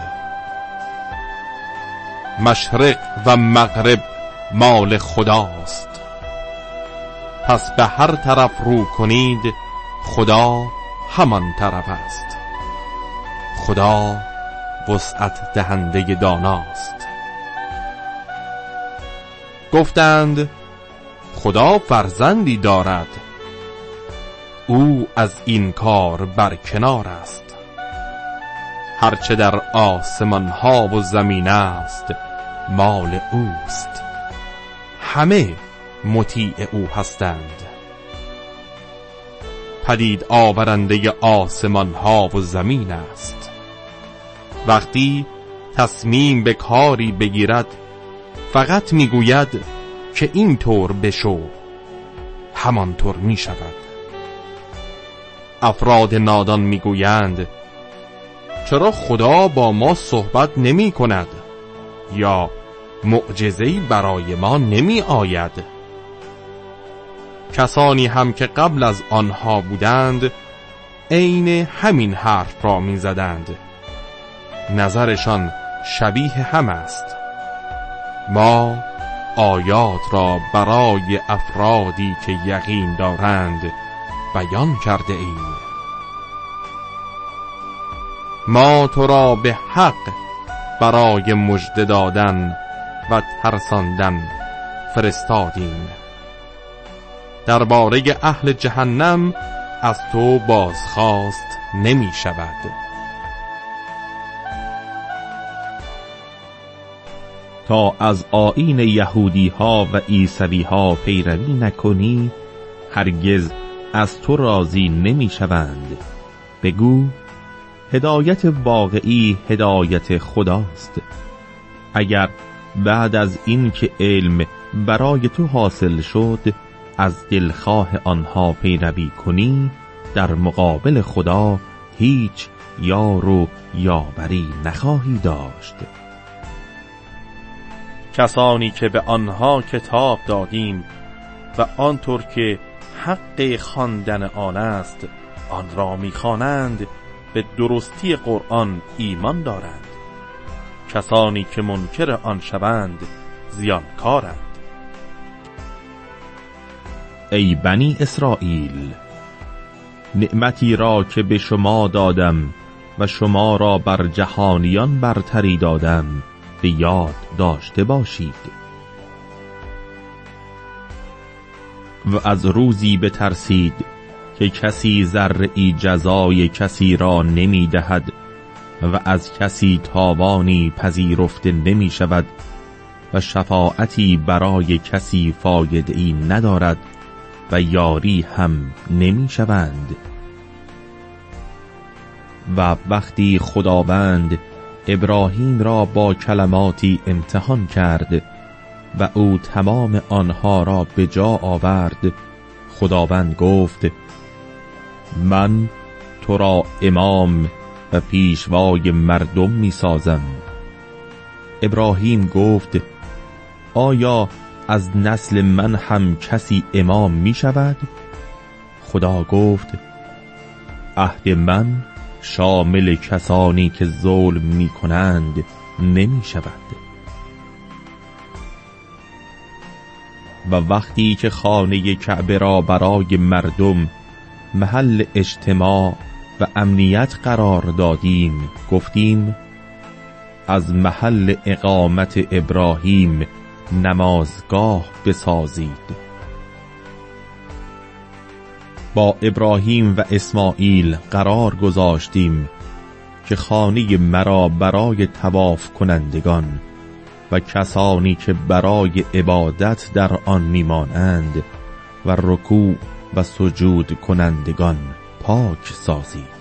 S1: مشرق و مغرب مال خداست، پس به هر طرف رو کنید خدا همان طرف است. خدا وسعت دهنده داناست. گفتند خدا فرزندی دارد. او از این کار برکنار است. هرچه در آسمان ها و زمین است مال اوست. همه مطیع او هستند. پدید آورنده آسمان ها و زمین است. وقتی تصمیم به کاری بگیرد فقط میگوید که این طور بشو، همانطور می شود. افراد نادان میگویند چرا خدا با ما صحبت نمی کند یا معجزه‌ای برای ما نمی آید؟ کسانی هم که قبل از آنها بودند عین همین حرف را می زدند. نظرشان شبیه هم است. ما آیات را برای افرادی که یقین دارند بیان کرده ایم. ما تو را به حق برای مژده دادن و ترساندن فرستادیم. درباره اهل جهنم از تو بازخواست نمی شود.
S2: تا از آیین یهودی ها و عیسوی ها پیروی نکنی هرگز از تو راضی نمی شوند. بگو هدایت واقعی هدایت خداست. اگر بعد از این که علم برای تو حاصل شد از دلخواه آنها پیروی کنی، در مقابل خدا هیچ یار و یاوری نخواهی داشت. کسانی که به آنها کتاب دادیم و آنطور که حق خواندن آن است آن را می‌خوانند به درستی قرآن ایمان دارند. کسانی که منکر آن شوند زیانکارند. ای بنی اسرائیل، نعمتی را که به شما دادم و شما را بر جهانیان برتری دادم به یاد داشته باشید. و از روزی بترسید که کسی ذره‌ای جزای کسی را نمی دهد و از کسی تاوانی پذیرفته نمی شود و شفاعتی برای کسی فایده‌ای ندارد و یاری هم نمی شوند. و وقتی خداوند ابراهیم را با کلماتی امتحان کرد و او تمام آنها را به جا آورد، خداوند گفت من تو را امام و پیشوای مردم می سازم. ابراهیم گفت آیا از نسل من هم کسی امام می شود؟ خدا گفت عهد من شامل کسانی که ظلم می کنند نمی شود. و وقتی که خانه کعبه را برای مردم محل اجتماع و امنیت قرار دادیم، گفتیم از محل اقامت ابراهیم نمازگاه بسازید. با ابراهیم و اسماعیل قرار گذاشتیم که خانه مرا برای طواف کنندگان و کسانی که برای عبادت در آن میمانند و رکوع و سجود کنندگان پاک سازید.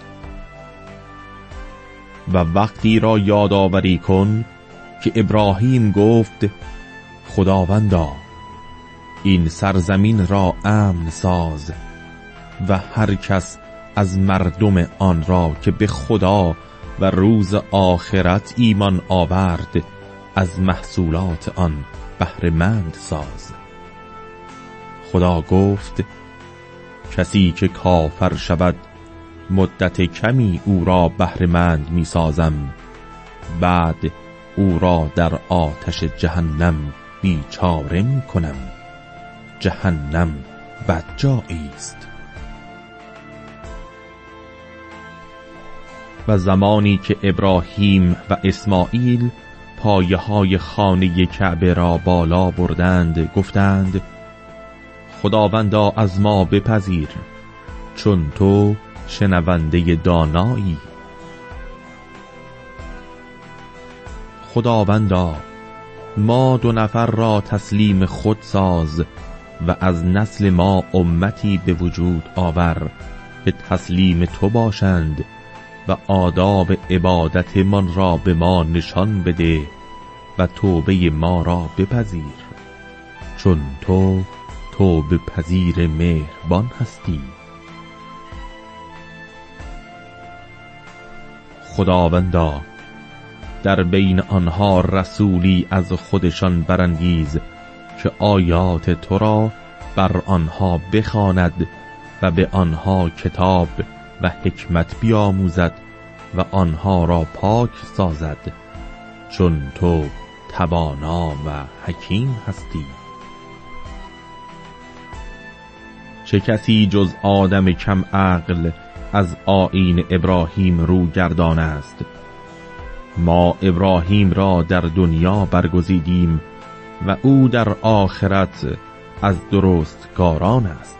S2: و وقتی را یادآوری کن که ابراهیم گفت خداوندا این سرزمین را امن ساز و هر کس از مردم آن را که به خدا و روز آخرت ایمان آورد از محصولات آن بهره‌مند ساز. خدا گفت کسی که کافر شود مدت کمی او را بهره‌مند می سازم، بعد او را در آتش جهنم بیچاره می کنم. جهنم بدجایی است. و زمانی که ابراهیم و اسماعیل پایه های خانه کعبه را بالا بردند، گفتند خداوندا از ما بپذیر چون تو شنونده دانایی. خداوندا ما 2 نفر را تسلیم خود ساز و از نسل ما امتی به وجود آور که تسلیم تو باشند و آداب عبادت من را به ما نشان بده و توبه ما را بپذیر چون تو توبه پذیر مهربان هستی. خداوندا در بین آنها رسولی از خودشان برانگیز که آیات تو را بر آنها بخواند و به آنها کتاب و حکمت بیاموزد و آنها را پاک سازد چون تو توانا و حکیم هستی. چه کسی جز آدم کم عقل از آیین ابراهیم رو گردان است؟ ما ابراهیم را در دنیا برگزیدیم و او در آخرت از درستکاران است.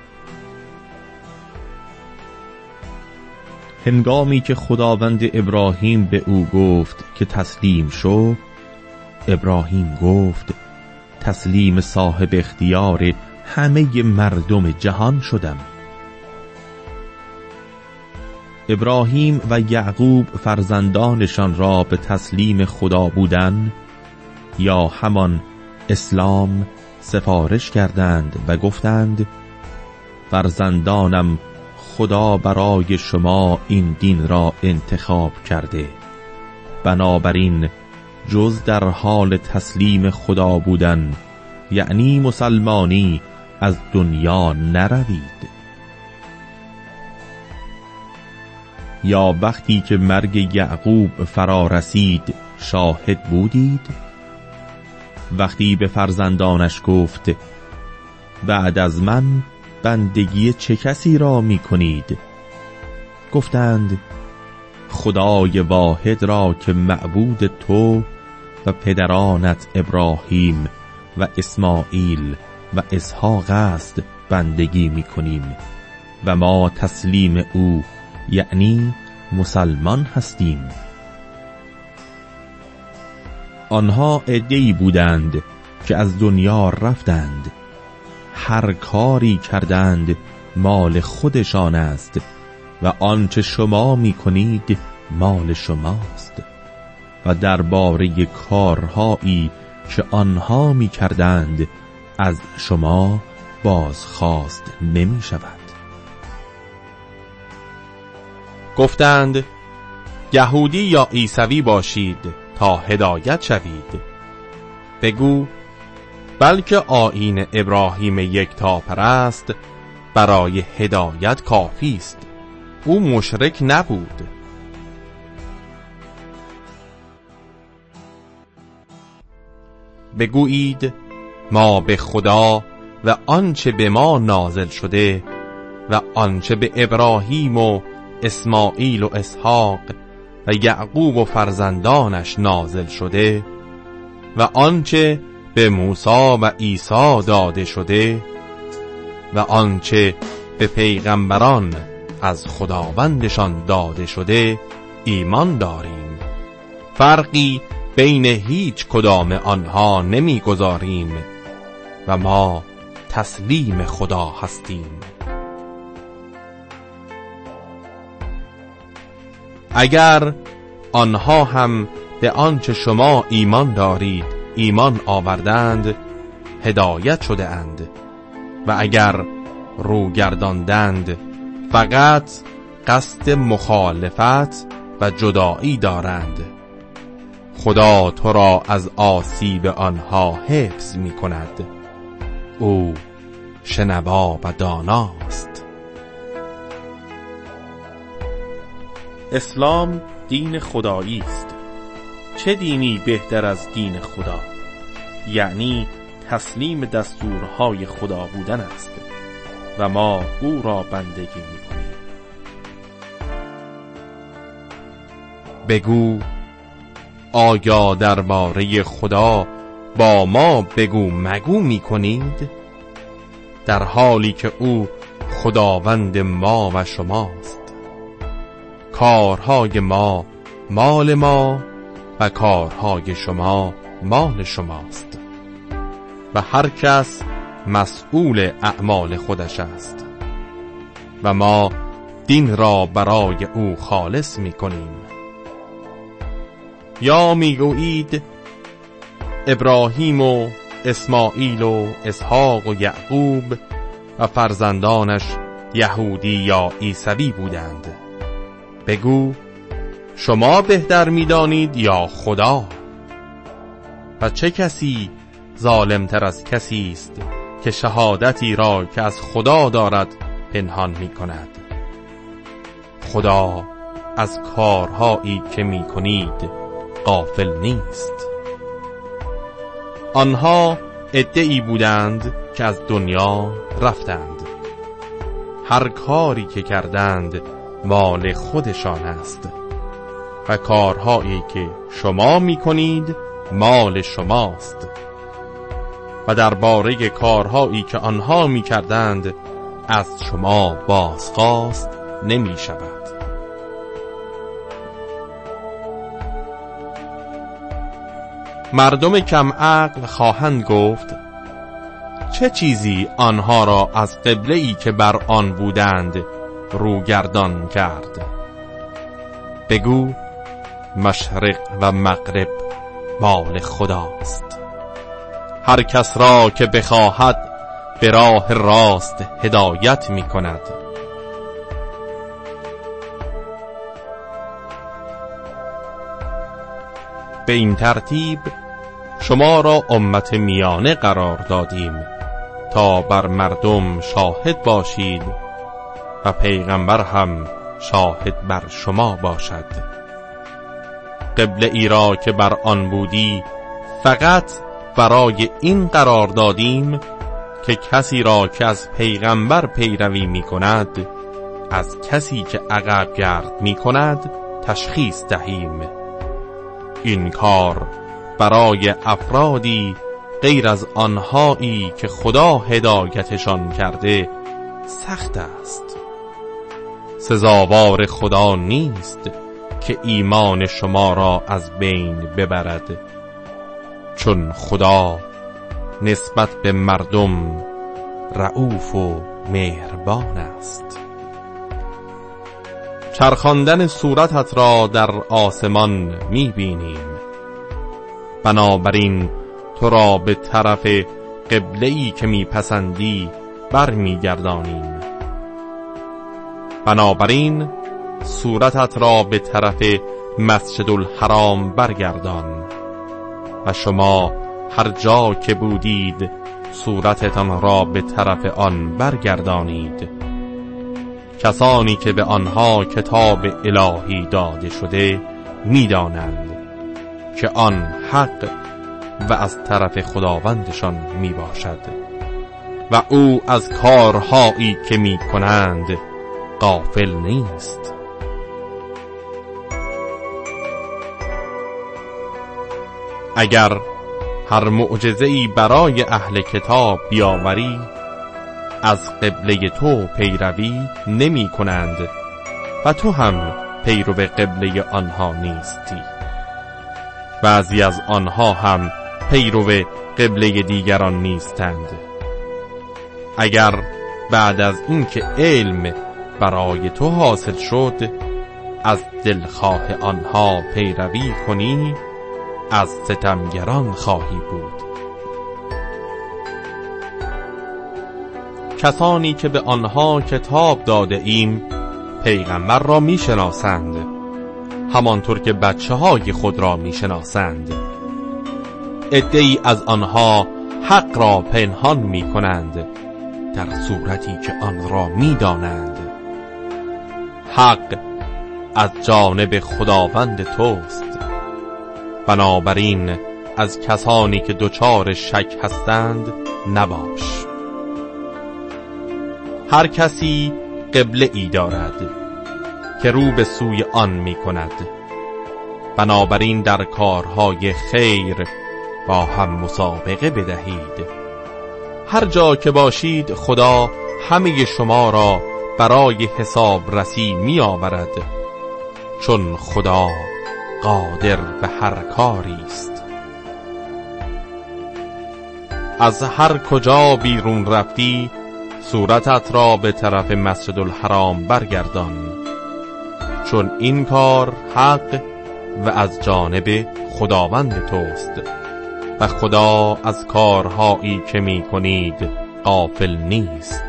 S2: هنگامی که خداوند ابراهیم به او گفت که تسلیم شو، ابراهیم گفت تسلیم صاحب اختیار همه مردم جهان شدم. ابراهیم و یعقوب فرزندانشان را به تسلیم خدا بودن یا همان اسلام سفارش کردند و گفتند فرزندانم خدا برای شما این دین را انتخاب کرده، بنابراین جز در حال تسلیم خدا بودن یعنی مسلمانی از دنیا نروید. یا وقتی که مرگ یعقوب فرا رسید شاهد بودید؟ وقتی به فرزندانش گفت بعد از من بندگی چه کسی را می کنید؟ گفتند خدای واحد را که معبود تو و پدرانت ابراهیم و اسماعیل و اسحاق است بندگی می کنیم و ما تسلیم او یعنی مسلمان هستیم. آنها عده‌ای بودند که از دنیا رفتند، هر کاری کردند مال خودشان است و آنچه شما می‌کنید مال شماست و درباره کارهایی که آنها می‌کردند از شما بازخواست نمی‌شود.
S1: گفتند یهودی یا عیسوی باشید تا هدایت شوید. بگو بلکه آیین ابراهیم یکتاپرست برای هدایت کافی است. او مشرک نبود. بگویید ما به خدا و آنچه به ما نازل شده و آنچه به ابراهیم و اسماعیل و اسحاق و یعقوب و فرزندانش نازل شده و آنچه به موسی و عیسی داده شده و آنچه به پیغمبران از خداوندشان داده شده ایمان داریم. فرقی بین هیچ کدام آنها نمیگذاریم و ما تسلیم خدا هستیم. اگر آنها هم به آنچه شما ایمان دارید ایمان آوردند هدایت شده اند و اگر رو گرداندند فقط قصد مخالفت و جدایی دارند. خدا تو را از آسیب آنها حفظ می کند. او شنوا و داناست.
S2: اسلام دین خدایی است. چه دینی بهتر از دین خدا؟ یعنی تسلیم دستورهای خدا بودن است و ما او را بندگی می‌کنیم.
S1: بگو آیا درباره خدا با ما بگو مگو می‌کنید؟ در حالی که او خداوند ما و شماست. کارهای ما مال ما و کارهای شما مال شماست و هر کس مسئول اعمال خودش است و ما دین را برای او خالص می کنیم. یا می گویید ابراهیم و اسماعیل و اسحاق و یعقوب و فرزندانش یهودی یا عیسوی بودند. بگو شما بهتر می‌دانید یا خدا؟ و چه کسی ظالمتر از کسی است که شهادتی را که از خدا دارد پنهان می‌کند؟ خدا از کارهایی که می‌کنید غافل نیست. آنها عده‌ای بودند که از دنیا رفتند، هر کاری که کردند مال خودشان است و کارهایی که شما می‌کنید مال شماست و درباره کارهایی که آنها می‌کردند از شما بازخواست نمی‌شود. مردم کم عقل خواهند گفت چه چیزی آنها را از قبله‌ای که بر آن بودند روگردان کرد؟ بگو مشرق و مغرب مال خداست. هر کس را که بخواهد به راه راست هدایت می کند. به این ترتیب شما را امت میانه قرار دادیم تا بر مردم شاهد باشید و پیغمبر هم شاهد بر شما باشد. قبله ای را که بر آن بودی فقط برای این قرار دادیم که کسی را که از پیغمبر پیروی می کند از کسی که عقب گرد می کند تشخیص دهیم. این کار برای افرادی غیر از آنهایی که خدا هدایتشان کرده سخت است. سزاوار خدا نیست که ایمان شما را از بین ببرد چون خدا نسبت به مردم رئوف و مهربان است. چرخاندن صورتت را در آسمان می‌بینیم، بنابراین تو را به طرف قبله‌ای که میپسندی برمیگردانیم. بنابراین صورتت را به طرف مسجد الحرام برگردان و شما هر جا که بودید صورتتان را به طرف آن برگردانید. کسانی که به آنها کتاب الهی داده شده می‌دانند که آن حق و از طرف خداوندشان می باشد و او از کارهایی که می کنند غافل نیست. اگر هر معجزه‌ای برای اهل کتاب بیاوری، از قبله تو پیروی نمی کنند و تو هم پیرو قبله آنها نیستی. بعضی از آنها هم پیرو قبله دیگران نیستند. اگر بعد از اینکه علم برای تو حاصل شد از دلخواه آنها پیروی کنی، از ستمگران خواهی بود. کسانی که به آنها کتاب داده ایم پیغمبر را می شناسند، همانطور که بچه های خود را می شناسند. عده‌ای از آنها حق را پنهان می کنند در صورتی که آن را می دانند. حق از جانب خداوند توست، بنابراین از کسانی که دچار شک هستند نباش. هر کسی قبله ای دارد که رو به سوی آن می کند، بنابراین در کارهای خیر با هم مسابقه بدهید. هر جا که باشید خدا همه شما را برای حساب رسی می آورد، چون خدا قادر به هر کاری است. از هر کجا بیرون رفتی صورتت را به طرف مسجد الحرام برگردان، چون این کار حق و از جانب خداوند توست و خدا از کارهایی که می کنید غافل نیست.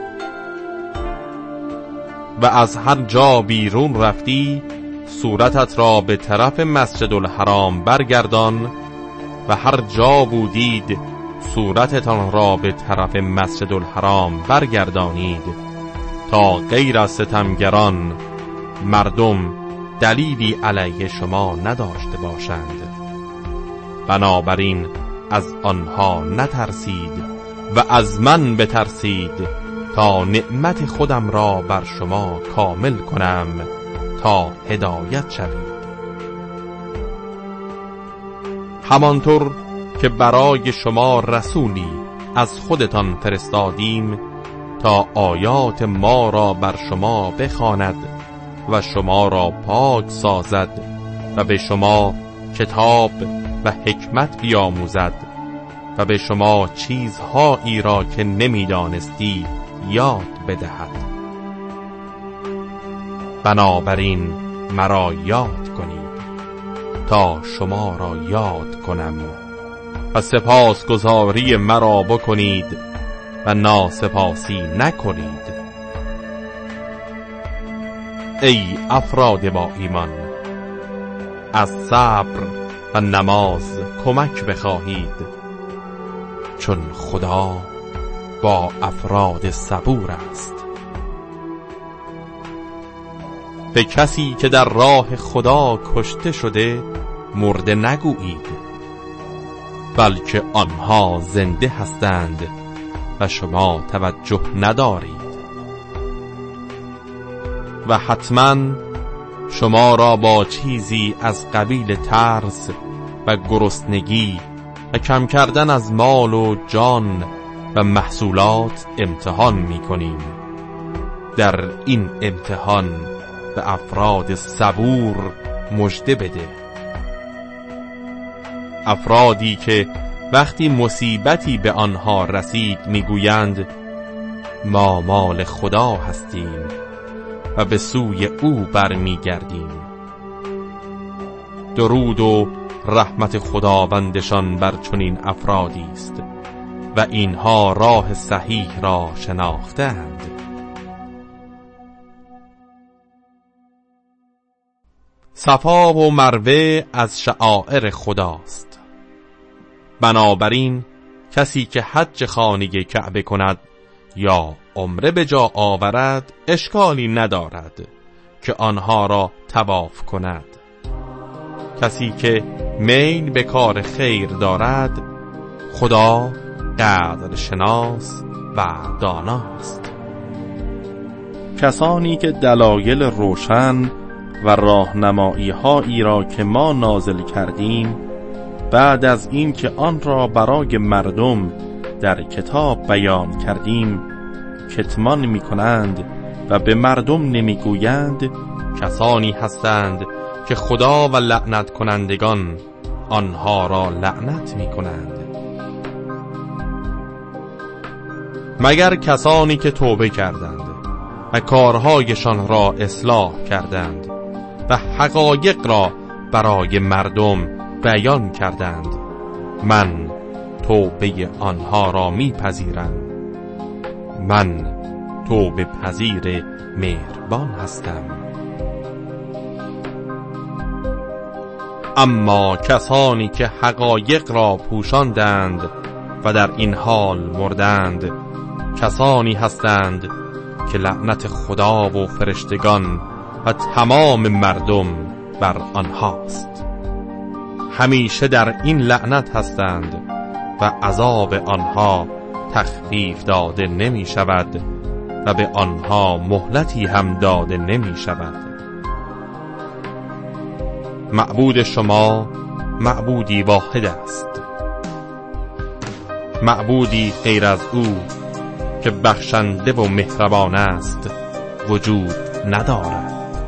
S1: و از هر جا بیرون رفتی صورتت را به طرف مسجد الحرام برگردان و هر جا بودید صورتتان را به طرف مسجد الحرام برگردانید تا غیر از ستمگران مردم دلیلی علیه شما نداشته باشند. بنابراین از آنها نترسید و از من بترسید تا نعمت خودم را بر شما کامل کنم تا هدایت شوید. همانطور که برای شما رسولی از خودتان فرستادیم تا آیات ما را بر شما بخواند و شما را پاک سازد و به شما کتاب و حکمت بیاموزد و به شما چیزهایی را که نمیدانستی یاد بدهد. بنابراین مرا یاد کنید تا شما را یاد کنم و سپاسگزاری مرا بکنید و ناسپاسی نکنید. ای افراد با ایمان، از صبر و نماز کمک بخواهید، چون خدا با افراد صبور است. به کسی که در راه خدا کشته شده مرده نگویید، بلکه آنها زنده هستند و شما توجه ندارید. و حتما شما را با چیزی از قبیل ترس و گرسنگی و کم کردن از مال و جان و محصولات امتحان می‌کنیم. در این امتحان به افراد صبور مژده بده. افرادی که وقتی مصیبتی به آنها رسید میگویند ما مال خدا هستیم و به سوی او برمیگردیم. درود و رحمت خداوندشان بر چنین افرادی است و اینها راه صحیح را شناختند. صفا و مروه از شعائر خداست، بنابراین کسی که حج خانه کعبه کند یا عمره به جا آورد اشکالی ندارد که آنها را طواف کند. کسی که میل به کار خیر دارد خدا قدر شناس و داناست.
S2: کسانی که دلایل روشن و راهنمایی هایی را که ما نازل کردیم بعد از این که آن را برای مردم در کتاب بیان کردیم کتمان می کنند و به مردم نمی گویند،
S1: کسانی هستند که خدا و لعنت کنندگان آنها را لعنت می کنند. مگر کسانی که توبه کردند و کارهایشان را اصلاح کردند و حقایق را برای مردم بیان کردند، من توبه آنها را میپذیرم. من توبه پذیر مهربان هستم. اما کسانی که حقایق را پوشاندند و در این حال مردند کسانی هستند که لعنت خدا و فرشتگان و تمام مردم بر آنهاست. همیشه در این لعنت هستند و عذاب آنها تخفیف داده نمی شود و به آنها مهلتی هم داده نمی شود. معبود شما معبودی واحد است، معبودی غیر از او که بخشنده و مهربان است وجود ندارد.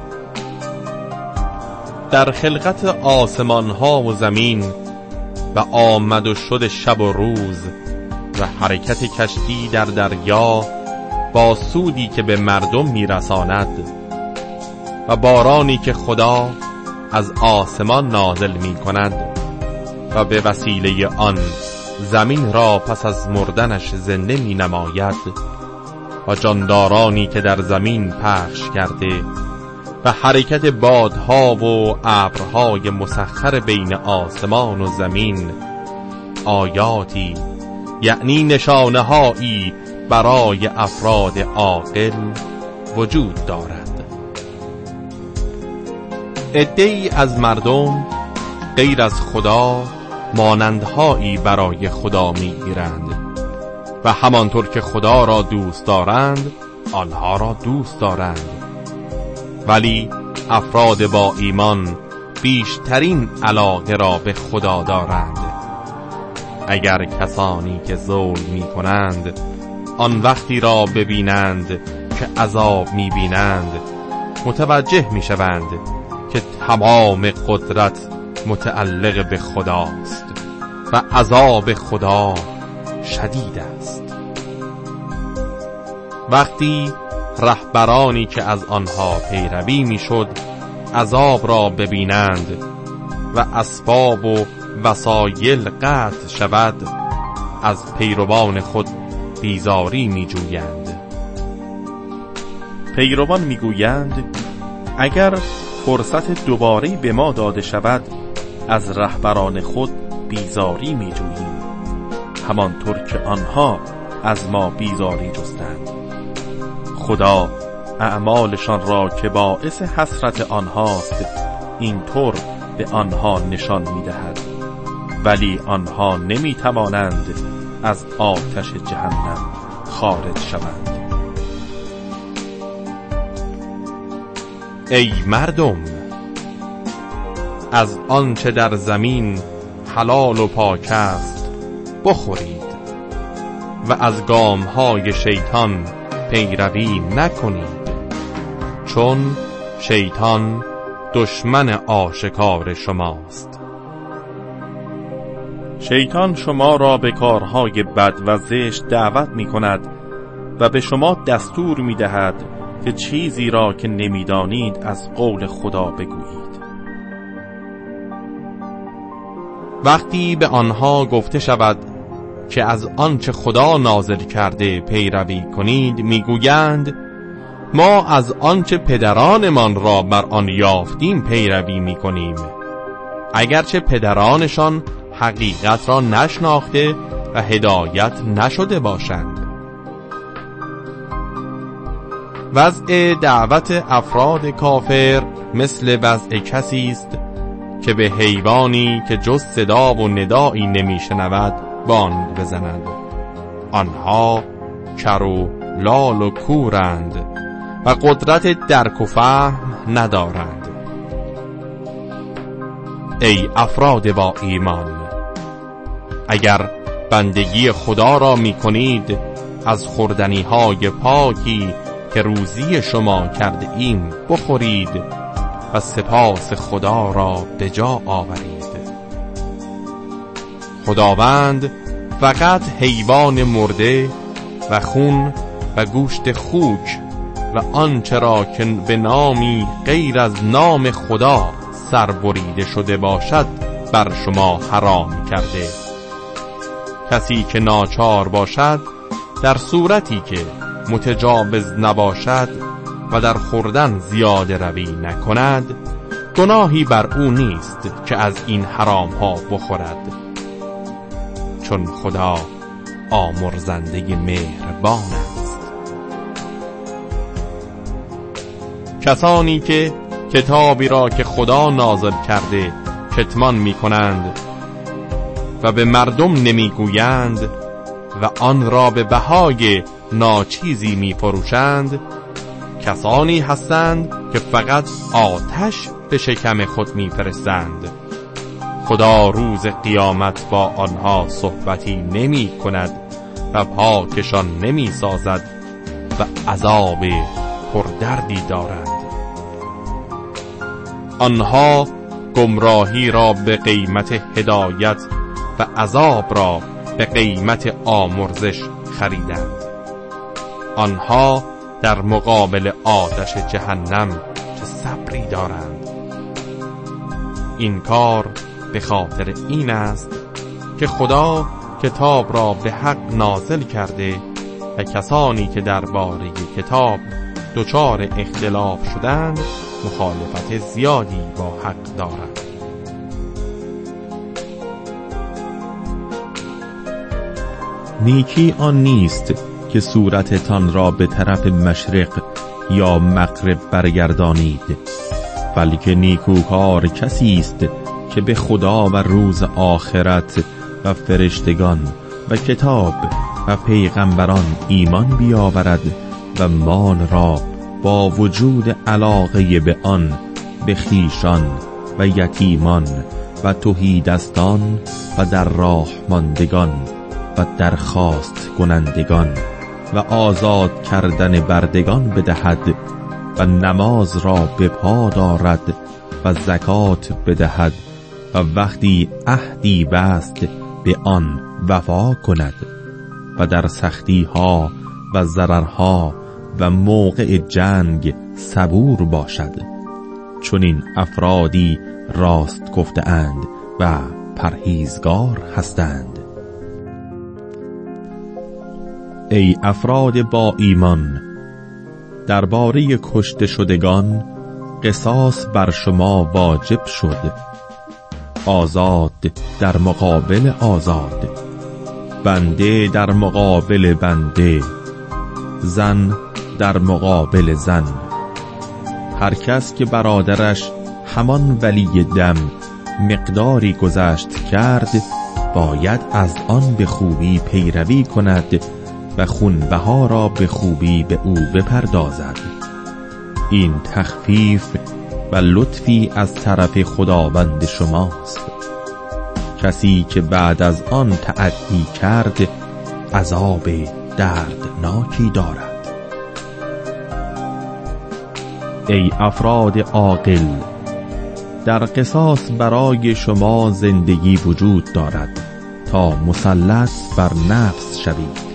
S1: در خلقت آسمان ها و زمین و آمد و شد شب و روز و حرکت کشتی در دریا با سودی که به مردم میرساند و بارانی که خدا از آسمان نازل می کند و به وسیله آن زمین را پس از مردنش زنده می نماید و جاندارانی که در زمین پخش کرده و حرکت بادها و ابرهای مسخر بین آسمان و زمین، آیاتی یعنی نشانه هایی برای افراد عاقل وجود دارد. عده‌ای از مردم غیر از خدا مانندهایی برای خدا میگیرند و همانطور که خدا را دوست دارند آنها را دوست دارند، ولی افراد با ایمان بیشترین علاقه را به خدا دارند. اگر کسانی که ظلم می کنند آن وقتی را ببینند که عذاب می بینند متوجه می شوند که تمام قدرت متعلق به خداست و عذاب خدا شدید است. وقتی رهبرانی که از آنها پیروی میشد عذاب را ببینند و اسباب و وسایل قطع شود از پیروان خود بیزاری میجویند.
S2: پیروان میگویند اگر فرصت دوباره به ما داده شود از رهبران خود بیزاری میجوییم همانطور که آنها از ما بیزاری جستند. خدا اعمالشان را که باعث حسرت آنهاست اینطور به آنها نشان میدهد، ولی آنها نمیتوانند از آتش جهنم خارج شوند.
S1: ای مردم، از آنچه در زمین حلال و پاک است بخورید و از گامهای شیطان پیروی نکنید، چون شیطان دشمن آشکار شماست.
S2: شیطان شما را به کارهای بد و زشت دعوت می کند و به شما دستور می دهد که چیزی را که نمی دانید از قول خدا بگویید.
S1: وقتی به آنها گفته شود که از آنچه خدا نازل کرده پیروی کنید، میگویند ما از آنچه پدرانمان را بر آن یافتیم پیروی میکنیم، اگرچه پدرانشان حقیقت را نشناخته و هدایت نشده باشند. وضع دعوت افراد کافر مثل وضع کسی است که به حیوانی که جز صدا و ندایی نمیشنود بانگ بزند. آنها کر و لال و کورند و قدرت درک و فهم ندارند. ای افراد با ایمان، اگر بندگی خدا را می کنید، از خوردنی های پاکی که روزی شما کرده ایم بخورید و سپاس خدا را به جا آورید. خداوند فقط حیوان مرده و خون و گوشت خوک و آنچه را که به نامی غیر از نام خدا سربریده شده باشد بر شما حرام کرده. کسی که ناچار باشد در صورتی که متجاوز نباشد و در خوردن زیاده روی نکند، گناهی بر او نیست که از این حرام ها بخورد، چون خدا آمرزنده مهربان است. کسانی که کتابی را که خدا نازل کرده کتمان می کنند و به مردم نمی گویند و آن را به بهای ناچیزی می فروشند، کسانی هستند که فقط آتش به شکم خود می فرستند. خدا روز قیامت با آنها صحبتی نمی کند و پاکشان نمی سازد و عذاب پردردی دارند. آنها گمراهی را به قیمت هدایت و عذاب را به قیمت آمرزش خریدند. آنها در مقابل آتش جهنم چه صبری دارند. این کار به خاطر این است که خدا کتاب را به حق نازل کرده و کسانی که درباره کتاب دچار اختلاف شدند مخالفت زیادی با حق دارند.
S2: نیکی آن نیست که صورتتان را به طرف مشرق یا مغرب برگردانید، بلکه نیکوکار کسی است که به خدا و روز آخرت و فرشتگان و کتاب و پیغمبران ایمان بیاورد و مال را با وجود علاقه به آن به خویشان و یتیمان و تهیدستان و در راه ماندگان و درخواست کنندگان و آزاد کردن بردگان بدهد و نماز را به پا دارد و زکات بدهد و وقتی عهدی بست به آن وفا کند و در سختی ها و ضررها و موقع جنگ صبور باشد. چون این افرادی راست گفته اند و پرهیزگار هستند. ای افراد با ایمان، درباره کشته شدگان قصاص بر شما واجب شد. آزاد در مقابل آزاد، بنده در مقابل بنده، زن در مقابل زن. هر کس که برادرش همان ولی دم مقداری گذشت کرد، باید از آن به خوبی پیروی کند و خونبها را به خوبی به او بپردازد. این تخفیف و لطفی از طرف خداوند شماست. کسی که بعد از آن تعدی کرد عذاب دردناکی دارد. ای افراد عاقل، در قصاص برای شما زندگی وجود دارد تا مسلط بر نفس شوید.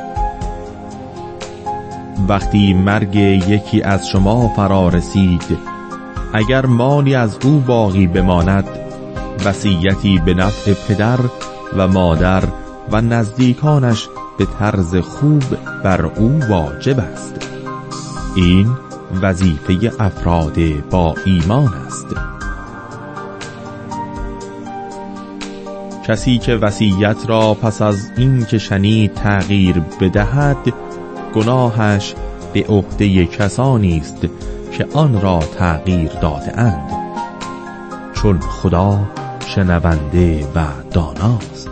S2: وقتی مرگ یکی از شما فرا رسید، اگر مالی از او باقی بماند، وصیتی به نفع پدر و مادر و نزدیکانش به طرز خوب بر او واجب است. این وظیفه افراد با ایمان است. کسی که وصیت را پس از این که شنید تغییر بدهد، گناهش به عهده کسانی است که آن را تغییر داده اند، چون خدا شنونده و داناست.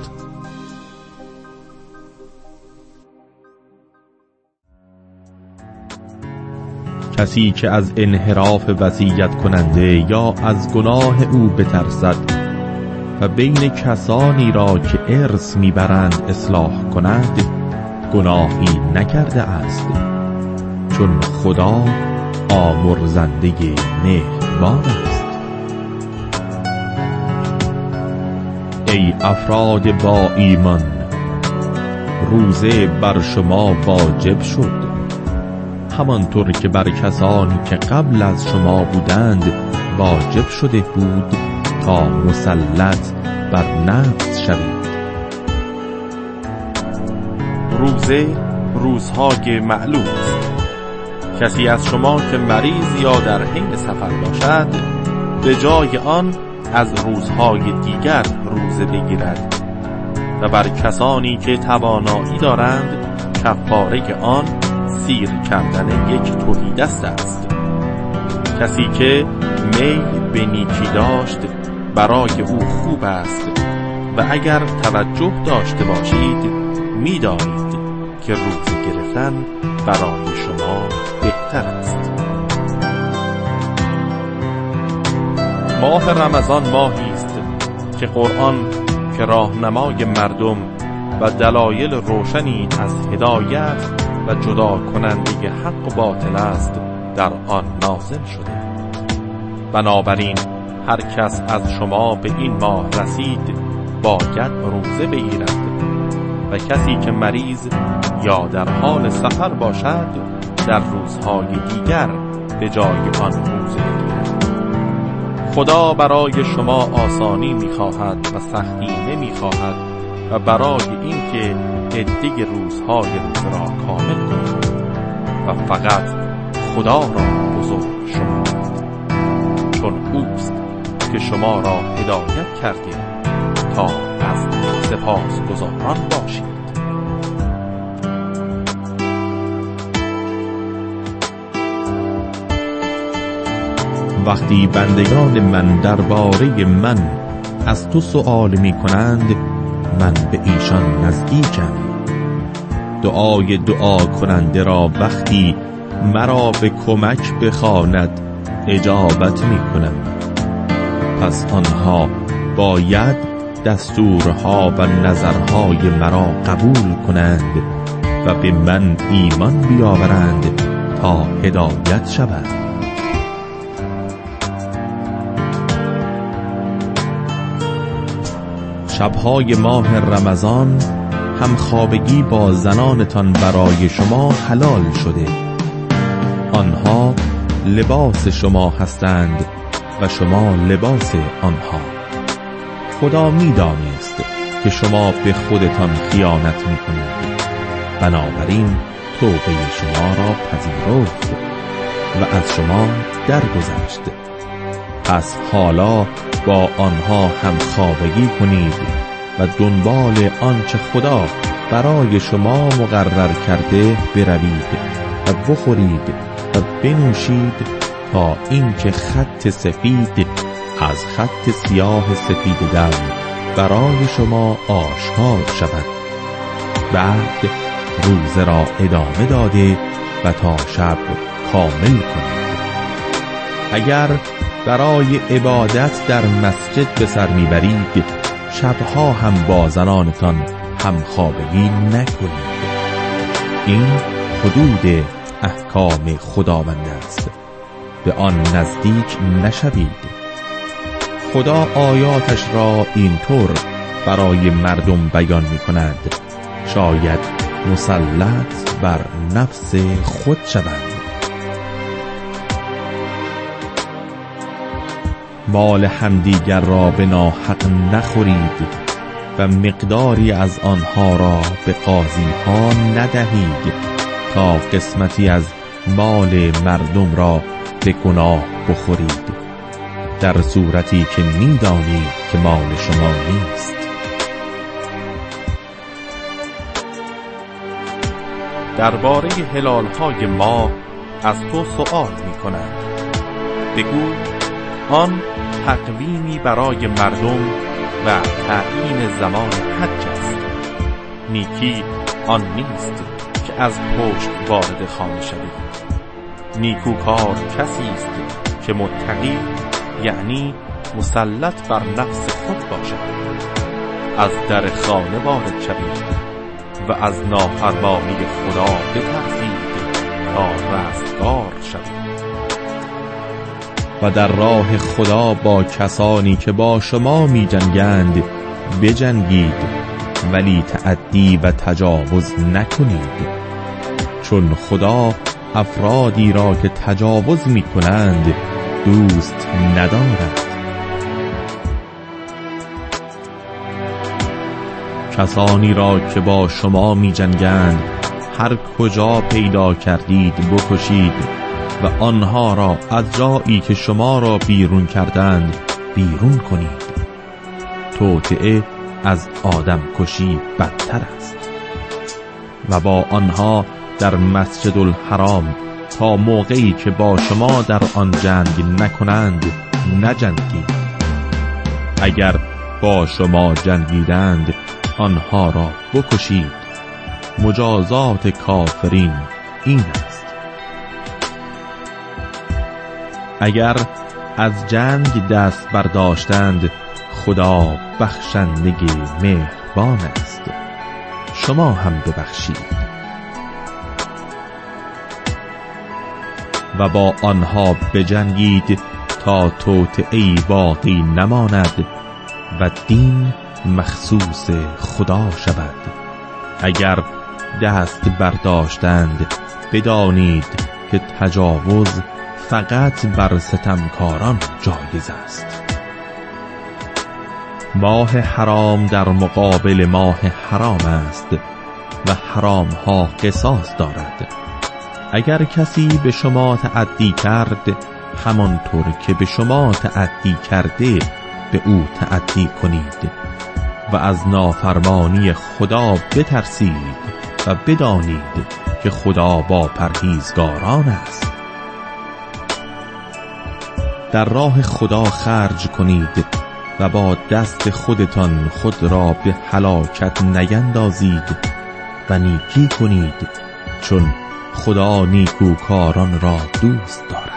S2: کسی که از انحراف وصیت کننده یا از گناه او بترسد و بین کسانی را که ارث میبرند اصلاح کند، گناهی نکرده است، چون خدا آمرزنده مهربان است. ای افراد با ایمان، روزه بر شما واجب شد، همانطور که بر کسانی که قبل از شما بودند واجب شده بود تا مسلط بر نفس شوید.
S1: روزه روزهای معلوم است. کسی از شما که مریض یا در حین سفر باشد، به جای آن از روزهای دیگر روزه بگیرد و بر کسانی که توانایی دارند کفاره آن سیر کردن یک تهیدست است. کسی که میل به نیکی داشت برای او خوب است و اگر توجه داشته باشید می‌دانید که روزه گرفتن برای شما بهتر است. ماه رمضان ماهی است که قرآن که راهنمای مردم و دلایل روشنی از هدایت و جدا کننده حق و باطل است در آن نازل شده. بنابراین هر کس از شما به این ماه رسید باید روزه بگیرد و کسی که مریض یا در حال سفر باشد در روزهای دیگر به جای آن روزه بگیرد. خدا برای شما آسانی می‌خواهد و سختی نمی‌خواهد و برای اینکه عده روزهای روزه را کامل کنید و فقط خدا را بزرگ شمارید، چون اوست که شما را هدایت کرده تا از سپاسگزاران باشید.
S2: وقتی بندگان من درباره من از تو سؤال می کنند، من به ایشان نزدیکم. دعای دعا کننده را وقتی مرا به کمک بخواند اجابت می کنم. پس آنها باید دستورها و نظرهای مرا قبول کنند و به من ایمان بیاورند تا هدایت شود. شبهای ماه رمضان همخوابگی با زنانتان برای شما حلال شده. آنها لباس شما هستند و شما لباس آنها. خدا می‌دانست که شما به خودتان خیانت می‌کنید، بنابراین توبه شما را پذیرفت و از شما درگذشت. پس حالا با آنها همخوابگی کنید و دنبال آنچه خدا برای شما مقرر کرده بروید و بخورید و بنوشید تا اینکه خط سفید از خط سیاه سفید دم برای شما آشکار شود. بعد روزه را ادامه داده و تا شب کامل کنید. اگر برای عبادت در مسجد به سر میبرید، شبها هم با زنانتان همخوابگی نکنید. این حدود احکام خداوند است، به آن نزدیک نشوید. خدا آیاتش را اینطور برای مردم بیان می کند شاید مسلط بر نفس خود شوند. مال همدیگر را به ناحق نخورید و مقداری از آنها را به قاضی ها ندهید تا قسمتی از مال مردم را به گناه بخورید، در صورتی که می‌دانید که مال شما نیست. درباره هلال‌های ماه از تو سؤال می‌کنند. بگو آن تقویمی برای مردم و تعیین زمان حج است. نیکی آن نیست که از پشت وارد خانه شوید. نیکوکار کسی است که متقی، یعنی مسلط بر نفس خود باشد، از در خانه وارد شوید و از نافرمانی خدا بترسید تا رستگار شوید. و در راه خدا با کسانی که با شما می جنگند بجنگید، ولی تعدی و تجاوز نکنید، چون خدا افرادی را که تجاوز می کنند دوست ندارد. کسانی را که با شما می جنگند هر کجا پیدا کردید بکشید و آنها را از جایی که شما را بیرون کردند بیرون کنید. توطئه از آدم کشی بدتر است. و با آنها در مسجد الحرام تا موقعی که با شما در آن جنگ نکنند نجنگید. اگر با شما جنگیدند آنها را بکشید. مجازات کافرین این است. اگر از جنگ دست برداشتند خدا بخشنده مهربان است، شما هم ببخشید. و با آنها بجنگید تا توطئه‌ای باقی نماند و دین مخصوص خدا شود. اگر دست برداشتند بدانید که تجاوز فقط بر ستمکاران جایز است. ماه حرام در مقابل ماه حرام است و حرام ها قصاص دارد. اگر کسی به شما تعدی کرد همانطور که به شما تعدی کرده به او تعدی کنید و از نافرمانی خدا بترسید و بدانید که خدا با پرهیزگاران است. در راه خدا خرج کنید و با دست خودتان خود را به هلاکت نیندازید و نیکی کنید، چون خدا نیکوکاران را دوست دارد.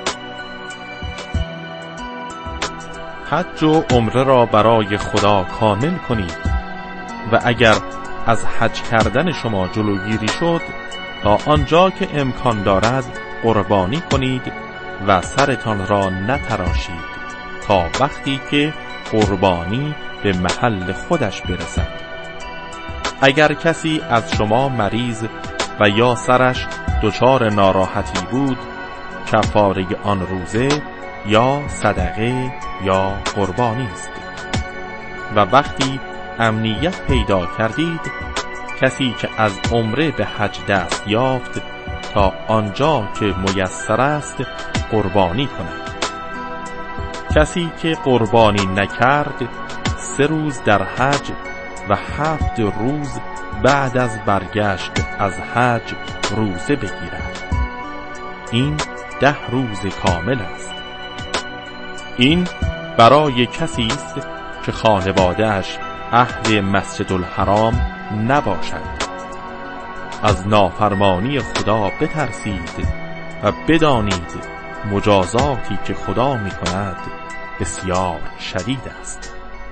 S2: حج و عمره را برای خدا کامل کنید و اگر از حج کردن شما جلوگیری شد تا آنجا که امکان دارد قربانی کنید و سرتان را نتراشید تا وقتی که قربانی به محل خودش برسد. اگر کسی از شما مریض و یا سرش دچار ناراحتی بود، کفاره آن روزه یا صدقه یا قربانی است. و وقتی امنیت پیدا کردید، کسی که از عمره به حج دست یافت تا آنجا که میسر است قربانی کند. کسی که قربانی نکرد 3 روز در حج و 7 روز بعد از برگشت از حج روزه بگیرد. این 10 روز کامل است. این برای کسی است که خانواده‌اش اهل مسجد الحرام نباشد. از نافرمانی خدا بترسید و بدانید مجازاتی که خدا می کند بسیار شدید است.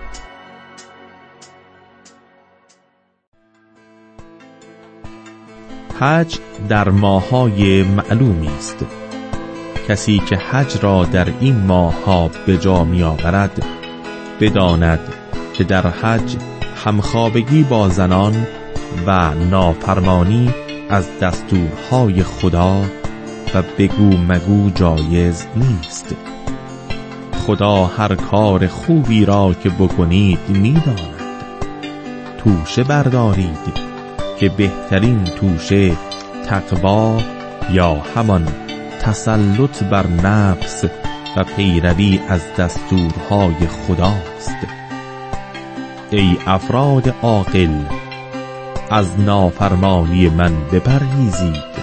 S2: حج در ماه‌های معلومی است. کسی که حج را در این ماه‌ها به جا می‌آورد بداند که در حج همخوابگی با زنان و نافرمانی از دستورهای خدا و بگو مگو جایز نیست. خدا هر کار خوبی را که بکنید می‌داند. توشه بردارید که بهترین توشه تقوا یا همان تسلط بر نفس و پیروی از دستورهای خداست. ای افراد عاقل، از نافرمانی من بپرهیزید.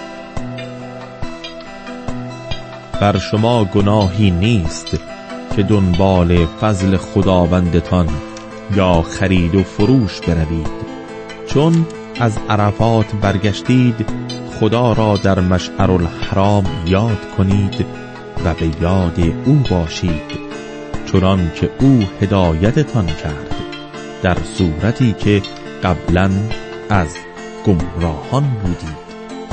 S2: بر شما گناهی نیست که دنبال فضل خداوندتان یا خرید و فروش بروید، چون از عرفات برگشتید خدا را در مشعر الحرام یاد کنید و به یاد او باشید، چنان که او هدایتتان کرد در صورتی که قبلا از گمراهان بودید.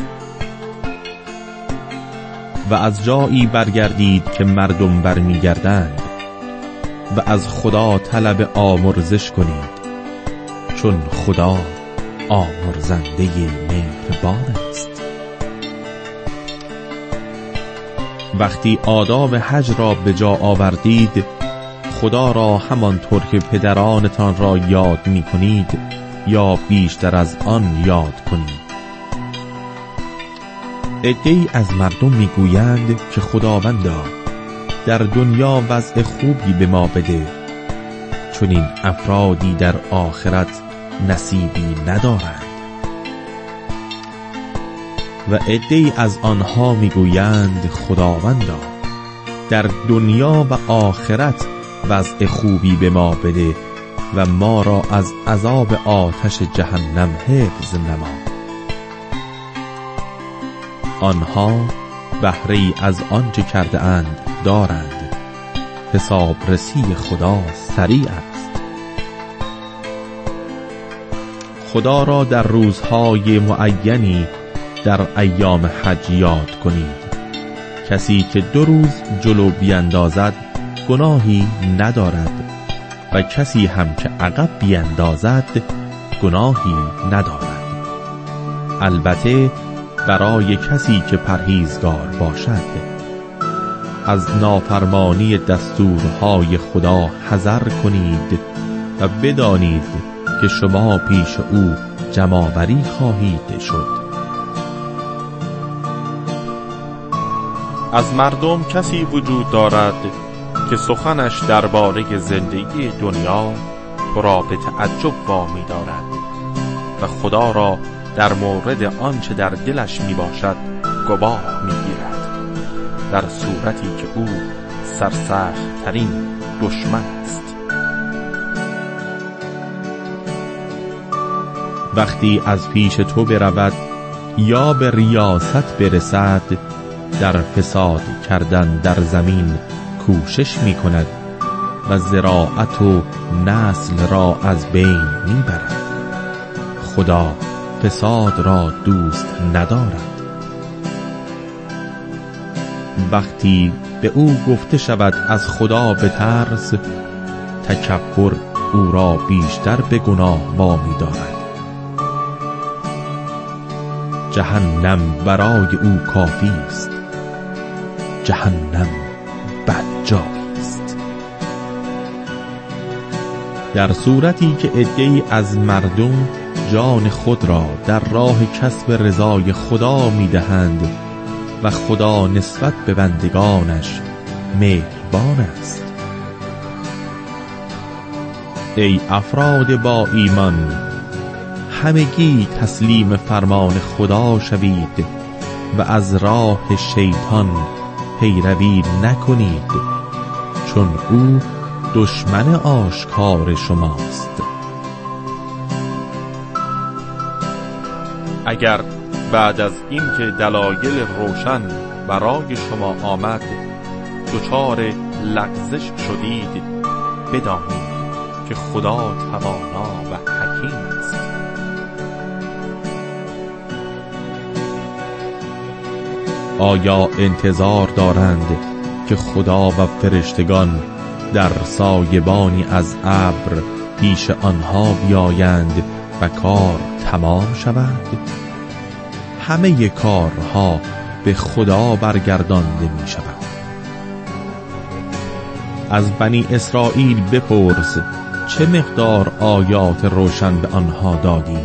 S2: و از جایی برگردید که مردم برمیگردند و از خدا طلب آمرزش کنید، چون خدا آمرزنده مهربان است. وقتی آداب حج را به جا آوردید، خدا را همانطور که پدرانتان را یاد می کنید یا بیشتر از آن یاد کنید. عده‌ای از مردم میگویند که خداوندا در دنیا وضع خوبی به ما بده، چون این افرادی در آخرت نصیبی ندارند. و عده‌ای از آنها میگویند خداوندا در دنیا و آخرت وضع خوبی به ما بده و ما را از عذاب آتش جهنم حفظ نما. آنها بهره‌ای از آنچه کرده اند دارند. حسابرسی خدا سریع است. خدا را در روزهای معینی در ایام حج یاد کنید. کسی که 2 روز جلو بیندازد گناهی ندارد و کسی هم که عقب بیندازد گناهی ندارد، البته برای کسی که پرهیزگار باشد. از نافرمانی دستورهای خدا حذر کنید و بدانید که شما پیش او جمع‌آوری خواهید شد.
S1: از مردم کسی وجود دارد که سخنش درباره زندگی دنیا تو را به تعجب وامی دارد و خدا را در مورد آنچه در دلش می باشد گواه می گیرد، در صورتی که او سرسخت ترین دشمن است.
S2: وقتی از پیش تو برود یا به ریاست برسد، در فساد کردن در زمین کوشش می کند و زراعت و نسل را از بین می برد. خدا فساد را دوست ندارد. وقتی به او گفته شود از خدا بترس، تکبر او را بیشتر به گناه وامی دارد. جهنم برای او کافی است. جهنم بدجایی است. در صورتی که عده‌ای از مردم جان خود را در راه کسب رضای خدا می‌دهند و خدا نسبت به بندگانش مهربان است. ای افراد با ایمان، همگی تسلیم فرمان خدا شوید و از راه شیطان پیروی نکنید، چون او دشمن آشکار شماست.
S1: اگر بعد از این که دلایل روشن برای شما آمد دچار لغزش شدید، بدانید که خدا توانا و حکیم است.
S2: آیا انتظار دارند که خدا و فرشتگان در سایبانی از ابر پیش آنها بیایند و کار تمام شود؟ همه کارها به خدا برگردانده می شود. از بنی اسرائیل بپرس چه مقدار آیات روشن به آنها دادیم.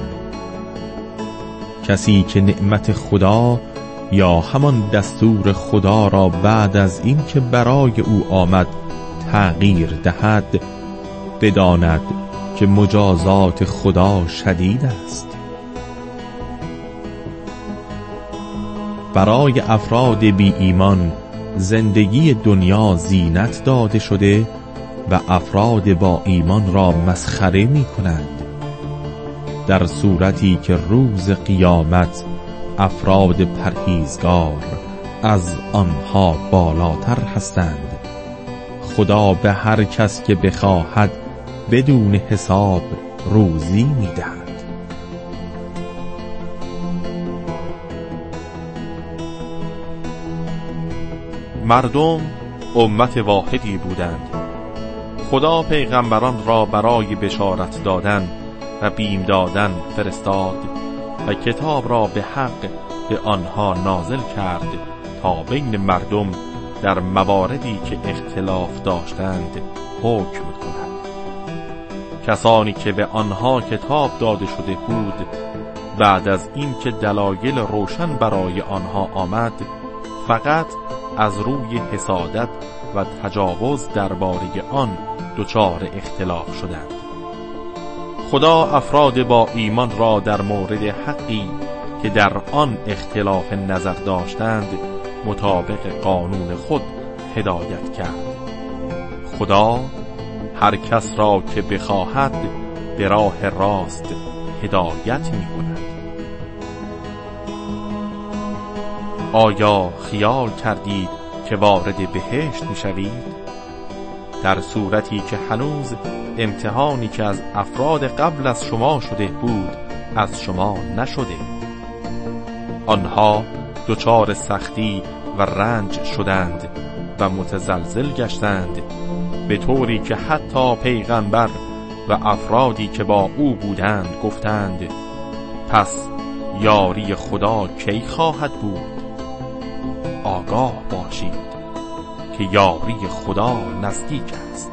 S2: کسی که نعمت خدا یا همان دستور خدا را بعد از این که برای او آمد تغییر دهد، بداند که مجازات خدا شدید است. برای افراد بی ایمان زندگی دنیا زینت داده شده و افراد با ایمان را مسخره می کنند، در صورتی که روز قیامت افراد پرهیزگار از آنها بالاتر هستند. خدا به هر کس که بخواهد بدون حساب روزی می دهد.
S1: مردم امت واحدی بودند. خدا پیغمبران را برای بشارت دادن و بیم دادن فرستاد و کتاب را به حق به آنها نازل کرد تا بین مردم در مواردی که اختلاف داشتند حکم کند. کسانی که به آنها کتاب داده شده بود، بعد از این که دلایل روشن برای آنها آمد، فقط از روی حسادت و تجاوز درباره آن دچار اختلاف شدند. خدا افراد با ایمان را در مورد حقی که در آن اختلاف نظر داشتند مطابق قانون خود هدایت کرد. خدا هر کس را که بخواهد به راه راست هدایت می کند. آیا خیال کردید که وارد بهشت می شوید؟ در صورتی که هنوز امتحانی که از افراد قبل از شما شده بود از شما نشده. آنها دچار سختی و رنج شدند و متزلزل گشتند، به طوری که حتی پیغمبر و افرادی که با او بودند گفتند پس یاری خدا کی خواهد بود؟ آگاه باشید که یاری خدا نزدیک است.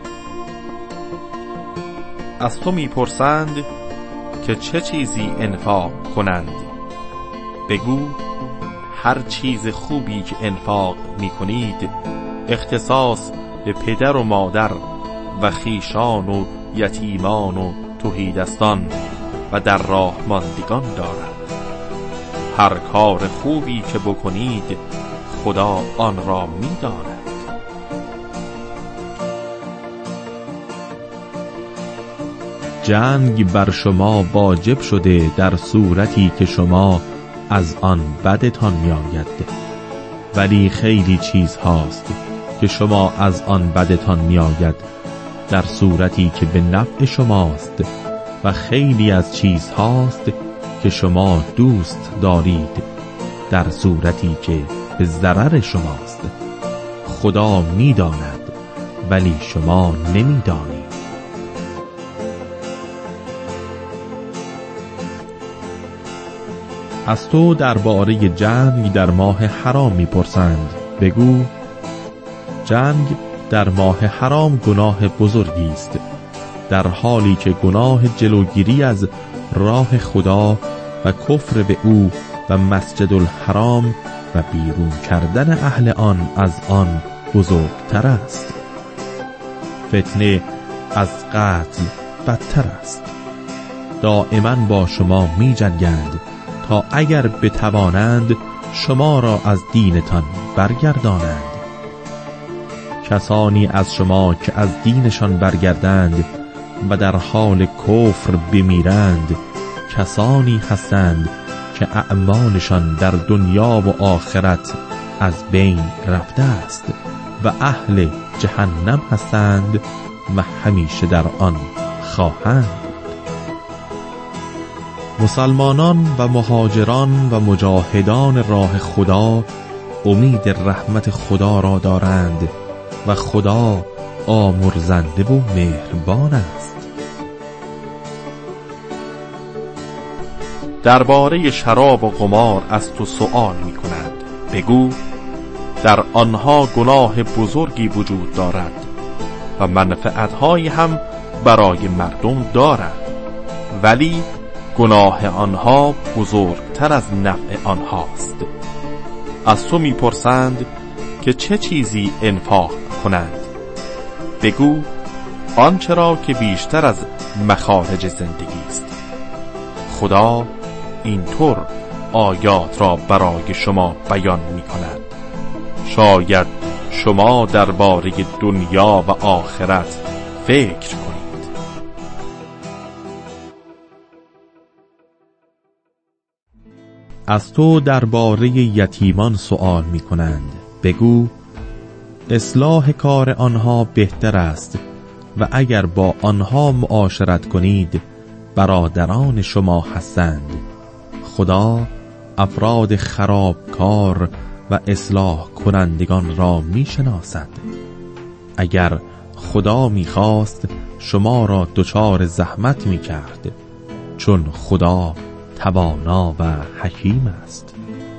S1: از تو میپرسند که چه چیزی انفاق کنند. بگو هر چیز خوبی که انفاق میکنید اختصاص به پدر و مادر و خیشان و یتیمان و تهیدستان و در راه ماندگان دارد. هر کار خوبی که بکنید خدا آن را می‌داند.
S2: جنگ بر شما واجب شده در صورتی که شما از آن بدتان می‌آید، ولی خیلی چیزهاست که شما از آن بدتان می‌آید در صورتی که به نفع شماست، و خیلی از چیزهاست که شما دوست دارید در صورتی که به ضرر شماست. خدا می‌داند ولی شما نمی‌دانید. از تو درباره جنگ در ماه حرام می‌پرسند. بگو جنگ در ماه حرام گناه بزرگی است، در حالی که گناه جلوگیری از راه خدا و کفر به او و مسجد الحرام و بیرون کردن اهل آن از آن بزرگتر است. فتنه از قتل بدتر است. دائما با شما می جنگند تا اگر بتوانند شما را از دینتان برگردانند. کسانی از شما که از دینشان برگردند و در حال کفر بمیرند کسانی هستند که اعمالشان در دنیا و آخرت از بین رفته است و اهل جهنم هستند و همیشه در آن خواهند. مسلمانان و مهاجران و مجاهدان راه خدا امید رحمت خدا را دارند و خدا آمرزنده و مهربان است. درباره شراب و قمار از تو سؤال می کنند. بگو در آنها گناه بزرگی وجود دارد و منفعتهایی هم برای مردم دارد، ولی گناه آنها بزرگتر از نفع آنهاست. از تو میپرسند که چه چیزی انفاق کنند. بگو آنچه را که بیشتر از مخارج زندگی است. خدا اینطور آیات را برای شما بیان می کند. شاید شما درباره دنیا و آخرت فکر کنید.
S1: از تو درباره یتیمان سؤال می کنند. بگو اصلاح کار آنها بهتر است و اگر با آنها معاشرت کنید برادران شما هستند. خدا افراد خرابکار و اصلاح کنندگان را می شناسد. اگر خدا می خواست شما را دچار زحمت می کرد، چون خدا توانا و حکیم است.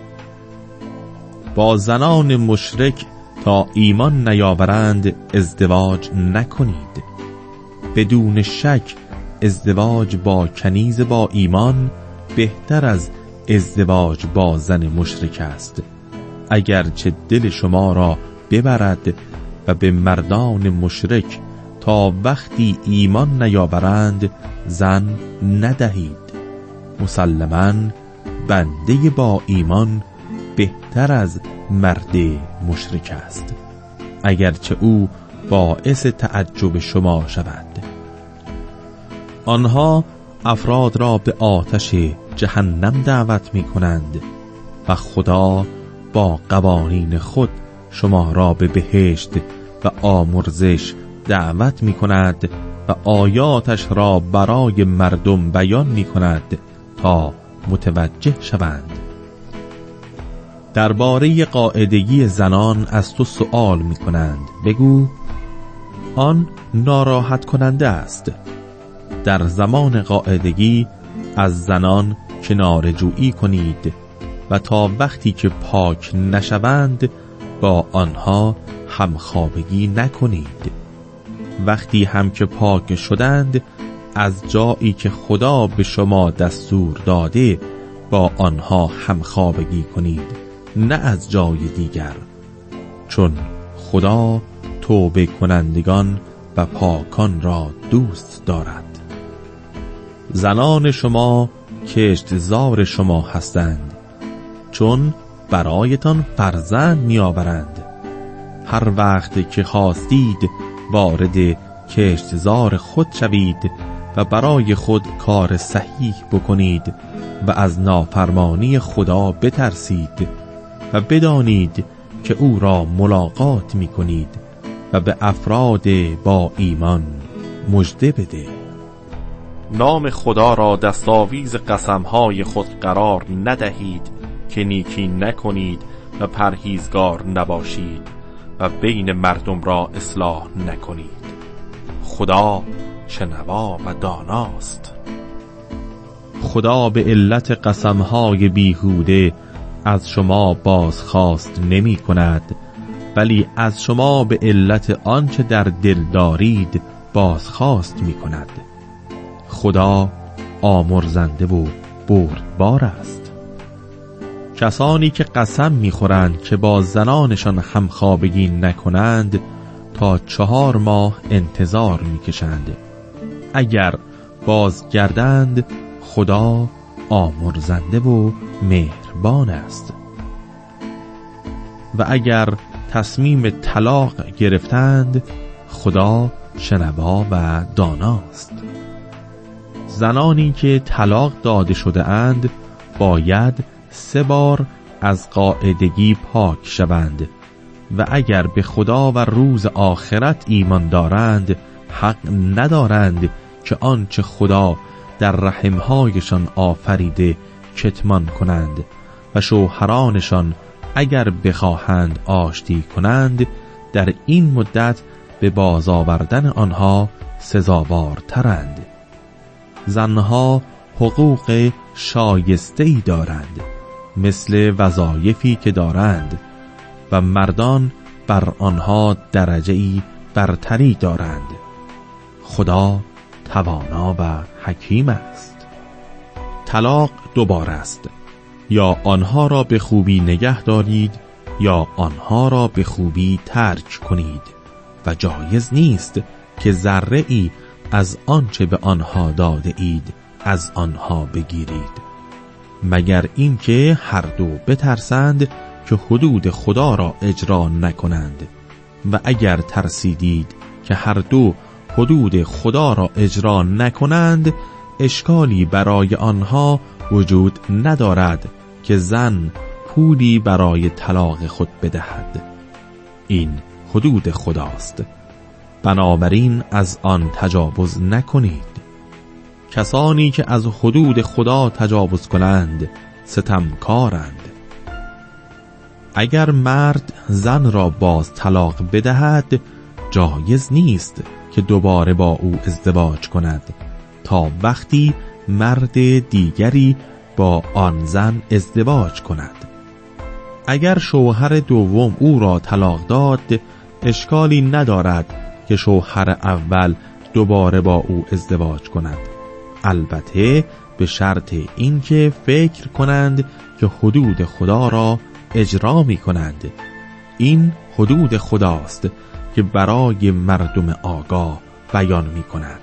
S1: با زنان مشرک تا ایمان نیاورند ازدواج نکنید. بدون شک ازدواج با کنیز با ایمان بهتر از ازدواج با زن مشرک است، اگرچه دل شما را ببرد و به مردان مشرک تا وقتی ایمان نیاورند زن ندهید. مسلماً بنده با ایمان بهتر از مرد مشرک است، اگرچه او باعث تعجب شما شود. آنها افراد را به آتش جهنم دعوت می کنند و خدا با قوانین خود شما را به بهشت و آمرزش دعوت می کند و آیاتش را برای مردم بیان می کند تا متوجه شوند. درباره قاعدگی زنان از تو سؤال می کنند. بگو آن ناراحت کننده است. در زمان قاعدگی از زنان کناره‌جویی کنید و تا وقتی که پاک نشوند با آنها همخوابگی نکنید. وقتی هم که پاک شدند از جایی که خدا به شما دستور داده با آنها همخوابگی کنید، نه از جای دیگر، چون خدا توبه کنندگان و پاکان را دوست دارد. زنان شما کشتزار شما هستند، چون برایتان فرزند می‌آورند. هر وقت که خواستید وارد کشتزار خود شوید و برای خود کار صحیح بکنید و از نافرمانی خدا بترسید و بدانید که او را ملاقات می‌کنید و به افراد با ایمان مژده بده.
S2: نام خدا را دستاویز قسمهای خود قرار ندهید که نیکی نکنید و پرهیزگار نباشید و بین مردم را اصلاح نکنید. خدا شنوا و داناست.
S1: خدا به علت قسمهای بیهوده از شما بازخواست نمی کند، ولی از شما به علت آنچه در دل دارید بازخواست می کند. خدا آمرزنده و بردبار است. کسانی که قسم می‌خورند که با زنانشان همخوابگی نکنند تا 4 ماه انتظار می‌کشند. اگر بازگردند خدا آمرزنده و مهربان است. و اگر تصمیم طلاق گرفتند خدا شنوا و داناست. زنانی که طلاق داده شده اند باید 3 بار از قاعدگی پاک شوند و اگر به خدا و روز آخرت ایمان دارند حق ندارند که آنچه خدا در رحمهایشان آفریده کتمان کنند و شوهرانشان اگر بخواهند آشتی کنند در این مدت به باز آوردن آنها سزاوارترند. زنها
S2: حقوق شایسته‌ای دارند مثل وظایفی که دارند و مردان بر آنها درجه‌ای برتری دارند. خدا توانا و حکیم است. طلاق دوباره است، یا آنها را به خوبی نگه دارید یا آنها را به خوبی ترک کنید و جایز نیست که ذره‌ای از آنچه به آنها داده اید از آنها بگیرید، مگر اینکه هر دو بترسند که حدود خدا را اجرا نکنند، و اگر ترسیدید که هر دو حدود خدا را اجرا نکنند اشکالی برای آنها وجود ندارد که زن پولی برای طلاق خود بدهد. این حدود خداست، بنابراین از آن تجاوز نکنید. کسانی که از حدود خدا تجاوز کنند ستمکارند. اگر مرد زن را باز طلاق بدهد جایز نیست که دوباره با او ازدواج کند تا وقتی مرد دیگری با آن زن ازدواج کند. اگر شوهر دوم او را طلاق داد اشکالی ندارد که شوهر اول دوباره با او ازدواج کند، البته به شرط اینکه فکر کنند که حدود خدا را اجرا می کنند. این حدود خداست که برای مردم آگاه بیان می کند.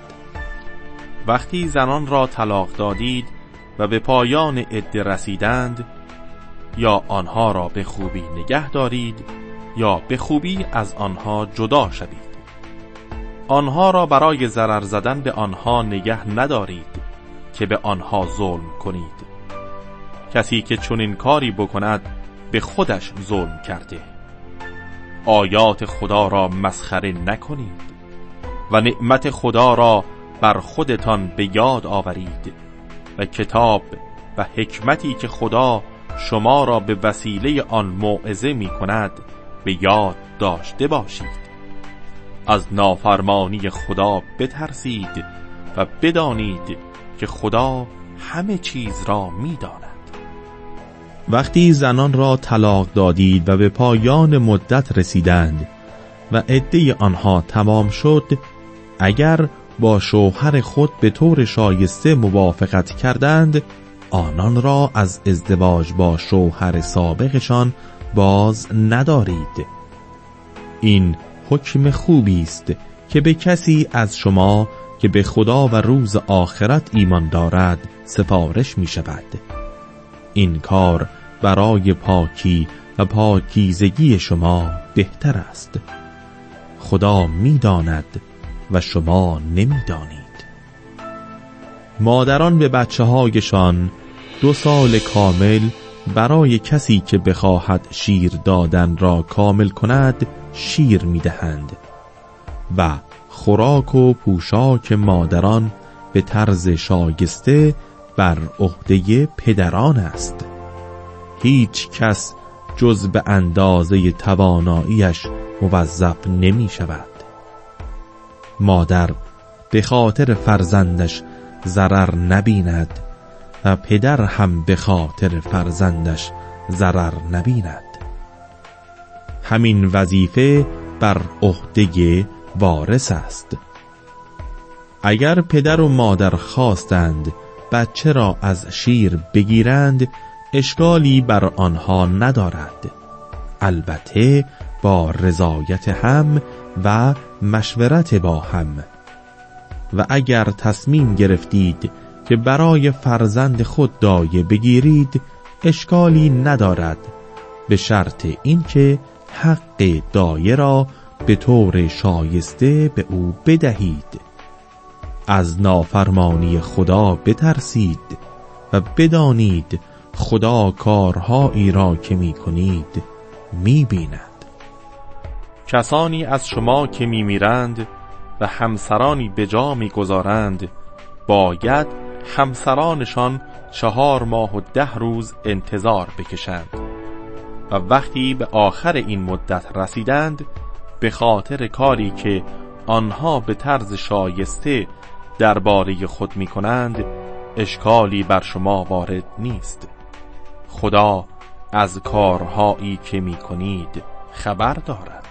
S1: وقتی زنان را طلاق دادید و به پایان عده رسیدند، یا آنها را به خوبی نگه دارید یا به خوبی از آنها جدا شوید. آنها را برای ضرر زدن به آنها نگه ندارید که به آنها ظلم کنید. کسی که چنین کاری بکند به خودش ظلم کرده. آیات خدا را مسخره نکنید و نعمت خدا را بر خودتان به یاد آورید و کتاب و حکمتی که خدا شما را به وسیله آن موعظه می کند به یاد داشته باشید. از نافرمانی خدا بترسید و بدانید که خدا همه چیز را می داند.
S2: وقتی زنان را طلاق دادید و به پایان مدت رسیدند و عده آنها تمام شد، اگر با شوهر خود به طور شایسته موافقت کردند آنان را از ازدواج با شوهر سابقشان باز ندارید. این حکم خوبی است که به کسی از شما که به خدا و روز آخرت ایمان دارد سفارش می شود. این کار برای پاکی و پاکیزگی شما بهتر است. خدا می داند و شما نمی دانید. مادران به بچه هایشان 2 سال کامل برای کسی که بخواهد شیر دادن را کامل کند شیر می دهند و خوراک و پوشاک مادران به طرز شایسته بر عهده پدران است. هیچ کس جز به اندازه تواناییش موظف نمی شود. مادر به خاطر فرزندش ضرر نبیند و پدر هم به خاطر فرزندش ضرر نبیند. همین وظیفه بر عهده وارث است. اگر پدر و مادر خواستند بچه را از شیر بگیرند اشکالی بر آنها ندارد، البته با رضایت هم و مشورت با هم. و اگر تصمیم گرفتید که برای فرزند خود دایه بگیرید اشکالی ندارد، به شرط اینکه حق دایه را به طور شایسته به او بدهید. از نافرمانی خدا بترسید و بدانید خدا کارهایی را که می کنید می بیند.
S1: کسانی از شما که می میرند و همسرانی به جا می گذارند باید همسرانشان 4 ماه و 10 روز انتظار بکشند و وقتی به آخر این مدت رسیدند به خاطر کاری که آنها به طرز شایسته درباره خود می کنند
S2: اشکالی بر شما وارد نیست. خدا از کارهایی که می کنید خبر دارد.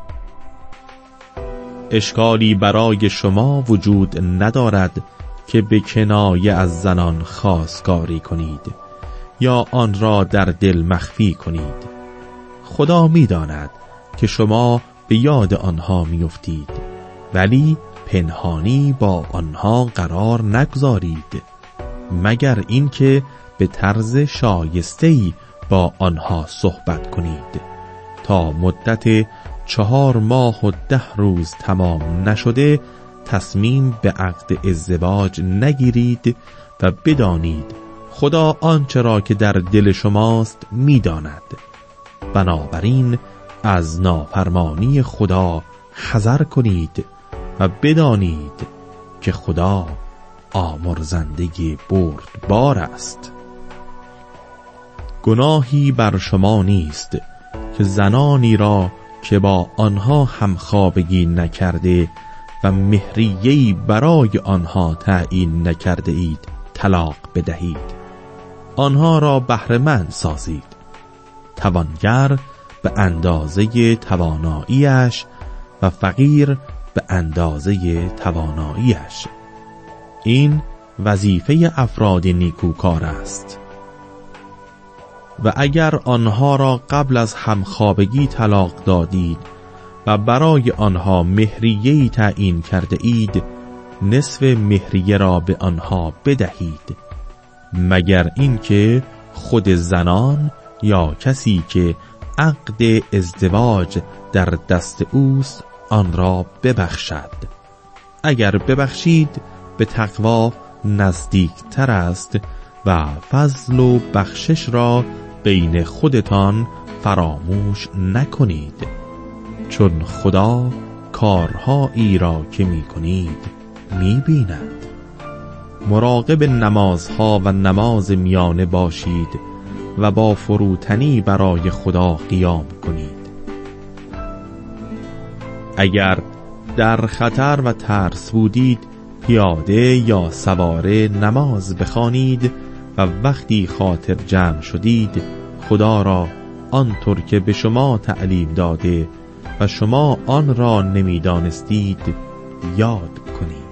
S2: اشکالی برای شما وجود ندارد که به کنایه از زنان خواستگاری کنید یا آن را در دل مخفی کنید. خدا می داند که شما به یاد آنها می افتید، ولی پنهانی با آنها قرار نگذارید، مگر اینکه به طرز شایسته‌ای با آنها صحبت کنید. تا مدت 4 ماه و 10 روز تمام نشده تصمیم به عقد ازدواج نگیرید و بدانید خدا آنچه را که در دل شماست می‌داند. بنابراین از نافرمانی خدا حذر کنید و بدانید که خدا آمرزنده بردبار است. گناهی بر شما نیست که زنانی را که با آنها همخوابگی نکرده و مهریه‌ای برای آنها تعیین نکرده اید طلاق بدهید. آنها را بهره‌مند سازید، توانگر به اندازه تواناییش و فقیر به اندازه تواناییش. این وظیفه افراد نیکوکار است. و اگر آنها را قبل از همخوابگی طلاق دادید و برای آنها مهریه‌ای تعیین کرده اید، نصف مهریه را به آنها بدهید، مگر اینکه خود زنان یا کسی که عقد ازدواج در دست اوست آن را ببخشد. اگر ببخشید به تقوا نزدیکتر است و فضل و بخشش را بین خودتان فراموش نکنید، چون خدا کارهایی را که می کنید می بیند. مراقب نمازها و نماز میانه باشید و با فروتنی برای خدا قیام کنید. اگر در خطر و ترس بودید پیاده یا سواره نماز بخوانید و وقتی خاطر جمع شدید خدا را آنطور که به شما تعلیم داده و شما آن را نمیدانستید یاد کنید.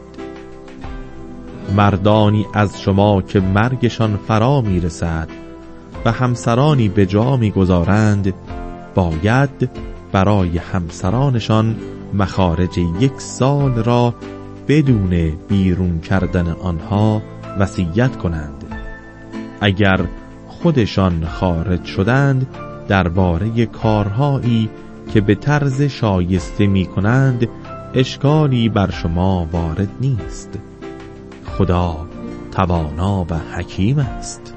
S2: مردانی از شما که مرگشان فرا میرسد و همسرانی به جا میگذارند باید برای همسرانشان مخارج 1 سال را بدون بیرون کردن آنها وصیت کنند. اگر خودشان خارج شدند درباره کارهایی که به طرز شایسته می کنند اشکالی بر شما وارد نیست. خدا توانا و حکیم است.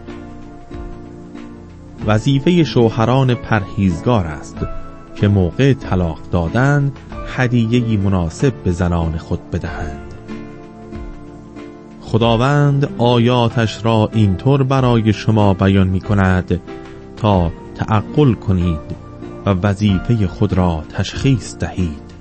S2: وظیفه شوهران پرهیزگار است که موقع طلاق دادن هدیه‌ای مناسب به زنان خود بدهند. خداوند آیاتش را اینطور برای شما بیان می کند تا تعقل کنید و وظیفه خود را تشخیص دهید.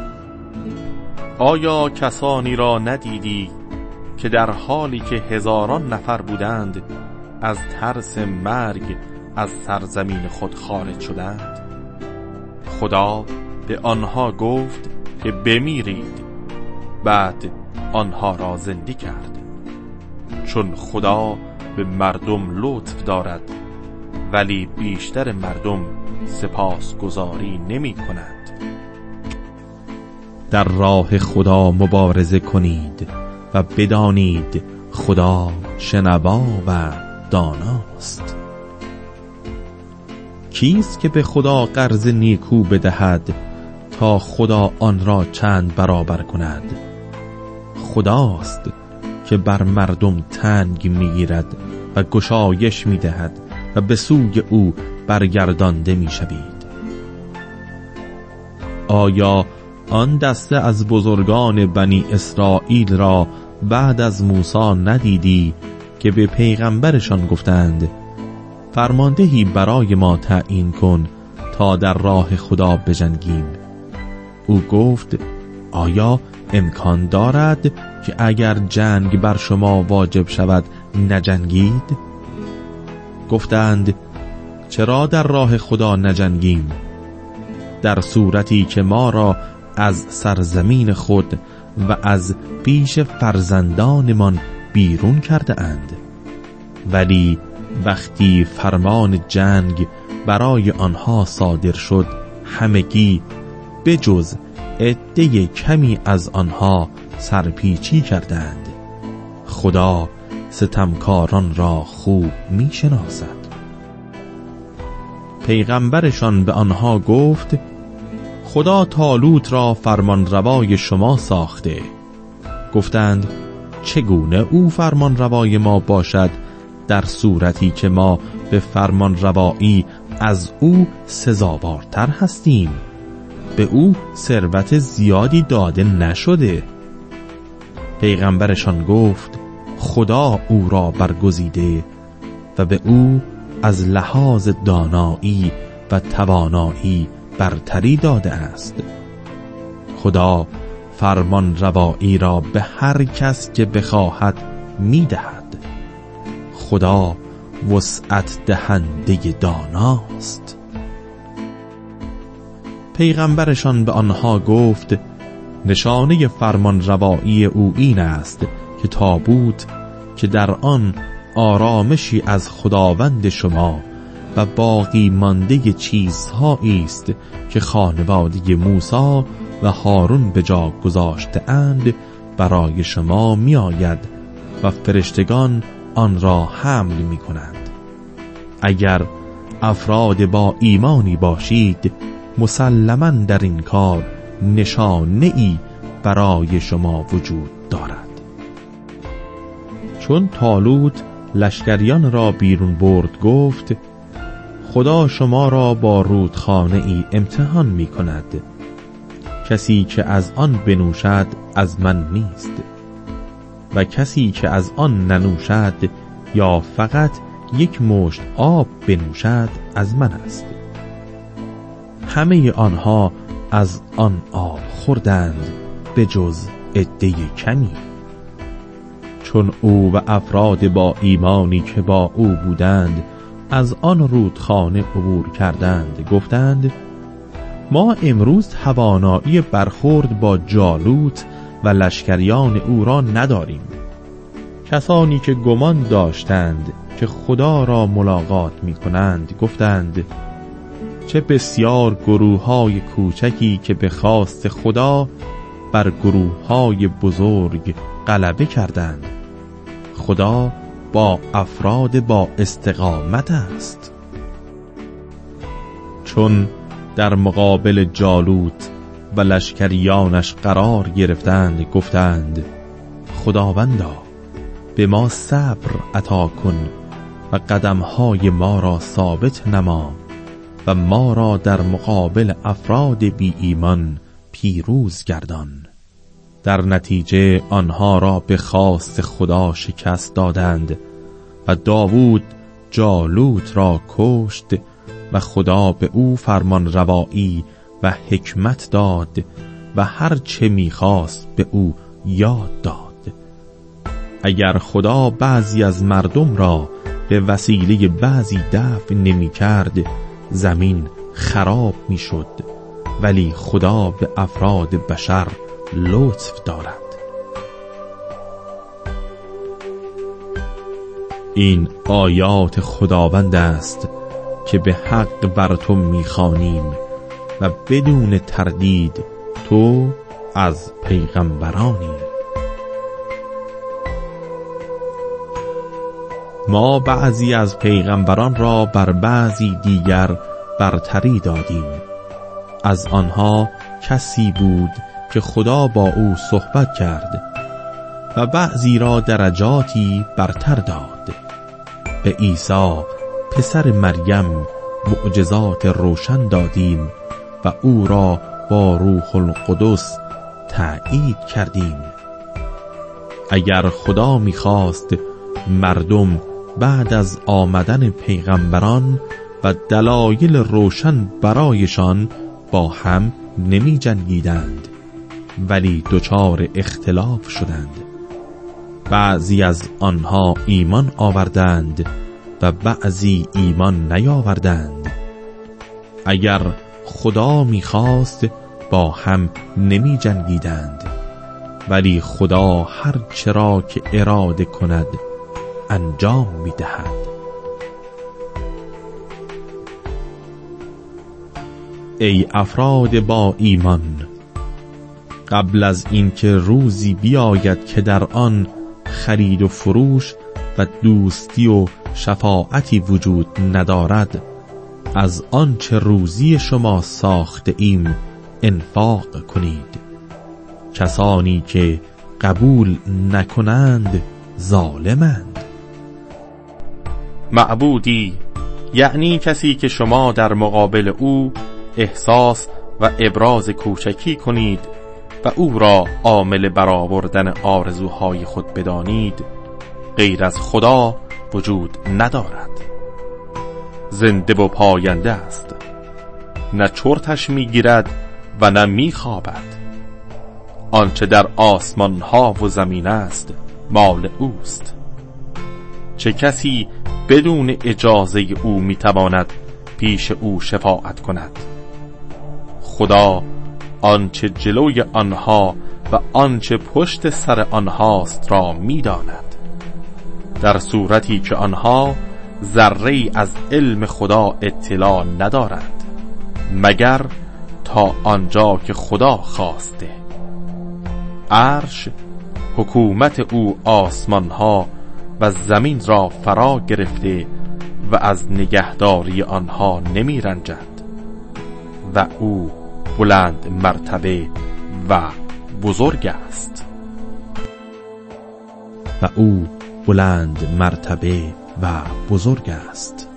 S2: آیا کسانی را ندیدی که در حالی که هزاران نفر بودند از ترس مرگ از سرزمین خود خارج شدند؟ خدا به آنها گفت که بمیرید، بعد آنها را زنده کرد. چون خدا به مردم لطف دارد ولی بیشتر مردم سپاسگزاری نمی کنند. در راه خدا مبارزه کنید و بدانید خدا شنوا و داناست. کیست که به خدا قرض نیکو بدهد تا خدا آن را چند برابر کند؟ خداست که بر مردم تنگ میگیرد و گشایش میدهد و به سوی او برگردانده میشوید. آیا آن دسته از بزرگان بنی اسرائیل را بعد از موسی ندیدی که به پیغمبرشان گفتند فرماندهی برای ما تعیین کن تا در راه خدا بجنگیم؟ او گفت آیا امکان دارد که اگر جنگ بر شما واجب شود نجنگید؟ گفتند چرا در راه خدا نجنگیم؟ در صورتی که ما را از سرزمین خود و از پیش فرزندانمان بیرون کرده اند. ولی وقتی فرمان جنگ برای آنها صادر شد، همگی بجز عده کمی از آنها سرپیچی کردند. خدا ستمکاران را خوب می شناسد. پیغمبرشان به آنها گفت خدا طالوت را فرمان روای شما ساخته. گفتند چگونه او فرمان روای ما باشد در صورتی که ما به فرمان روایی از او سزاوارتر هستیم؟ به او ثروت زیادی داده نشده. پیغمبرشان گفت خدا او را برگزیده و به او از لحاظ دانایی و توانایی برتری داده است. خدا فرمان روایی را به هر کس که بخواهد میدهد. خدا وسعت دهنده داناست. پیغمبرشان به آنها گفت نشانه فرمان روایی او این است که تابوت که در آن آرامشی از خداوند شما و باقی مانده چیزهایی است که خانواده موسی و هارون به جا گذاشته اند برای شما می آید و فرشتگان آن را حمل می کنند. اگر افراد با ایمانی باشید مسلماً در این کار نشانه ای برای شما وجود دارد. چون طالوت لشکریان را بیرون برد گفت خدا شما را با رودخانه ای امتحان می کند. کسی که از آن بنوشد از من نیست و کسی که از آن ننوشد یا فقط یک مشت آب بنوشد از من است. همه آنها از آن آب خوردند به جز عده کمی. چون او و افراد با ایمانی که با او بودند از آن رودخانه عبور کردند گفتند ما امروز توانایی برخورد با جالوت و لشکریان او را نداریم. کسانی که گمان داشتند که خدا را ملاقات می کنند گفتند چه بسیار گروه‌های کوچکی که به خواست خدا بر گروه‌های بزرگ غلبه کردند. خدا با افراد با استقامت است. چون در مقابل جالوت و لشکریانش قرار گرفتند گفتند خداوندا به ما صبر عطا کن و قدمهای ما را ثابت نما و ما را در مقابل افراد بی ایمان پیروز گردان. در نتیجه آنها را به خواست خدا شکست دادند و داوود جالوت را کشت و خدا به او فرمان روایی و حکمت داد و هر چه می‌خواست به او یاد داد. اگر خدا بعضی از مردم را به وسیله بعضی دفع نمی کرد زمین خراب می شد، ولی خدا به افراد بشر لطف دارد. این آیات خداوند است که به حق بر تو می‌خوانیم و بدون تردید تو از پیغمبرانی. ما بعضی از پیغمبران را بر بعضی دیگر برتری دادیم. از آنها کسی بود که خدا با او صحبت کرد و بعضی را درجاتی برتر داد. به عیسی پسر مریم معجزات روشن دادیم و او را با روح القدس تأیید کردیم. اگر خدا می‌خواست مردم بعد از آمدن پیغمبران و دلایل روشن برایشان با هم نمی جنگیدند، ولی دچار اختلاف شدند. بعضی از آنها ایمان آوردند و بعضی ایمان نیاوردند. اگر خدا می‌خواست با هم نمی جنگیدند، ولی خدا هر چرا که اراده کند انجام می‌دهد. ای افراد با ایمان، قبل از اینکه روزی بیاید که در آن خرید و فروش و دوستی و شفاعتی وجود ندارد، از آنچه روزی شما ساخته ایم انفاق کنید. کسانی که قبول نکنند ظالمند. معبودی یعنی کسی که شما در مقابل او احساس و ابراز کوچکی کنید و او را عامل برآوردن آرزوهای خود بدانید، غیر از خدا وجود ندارد. زنده و پاینده است، نه چرتش میگیرد و نه میخوابد. آنچه در آسمان ها و زمین است مال اوست. چه کسی بدون اجازه او میتواند پیش او شفاعت کند؟ خدا آنچه جلوی آنها و آنچه پشت سر آنهاست را میداند، در صورتی که آنها ذره‌ای از علم خدا اطلاع ندارند، مگر تا آنجا که خدا خواسته. عرش حکومت او آسمانها و زمین را فرا گرفته و از نگهداری آنها نمی رنجد و او بلند مرتبه و بزرگ است. و او بلند مرتبه و بزرگ است.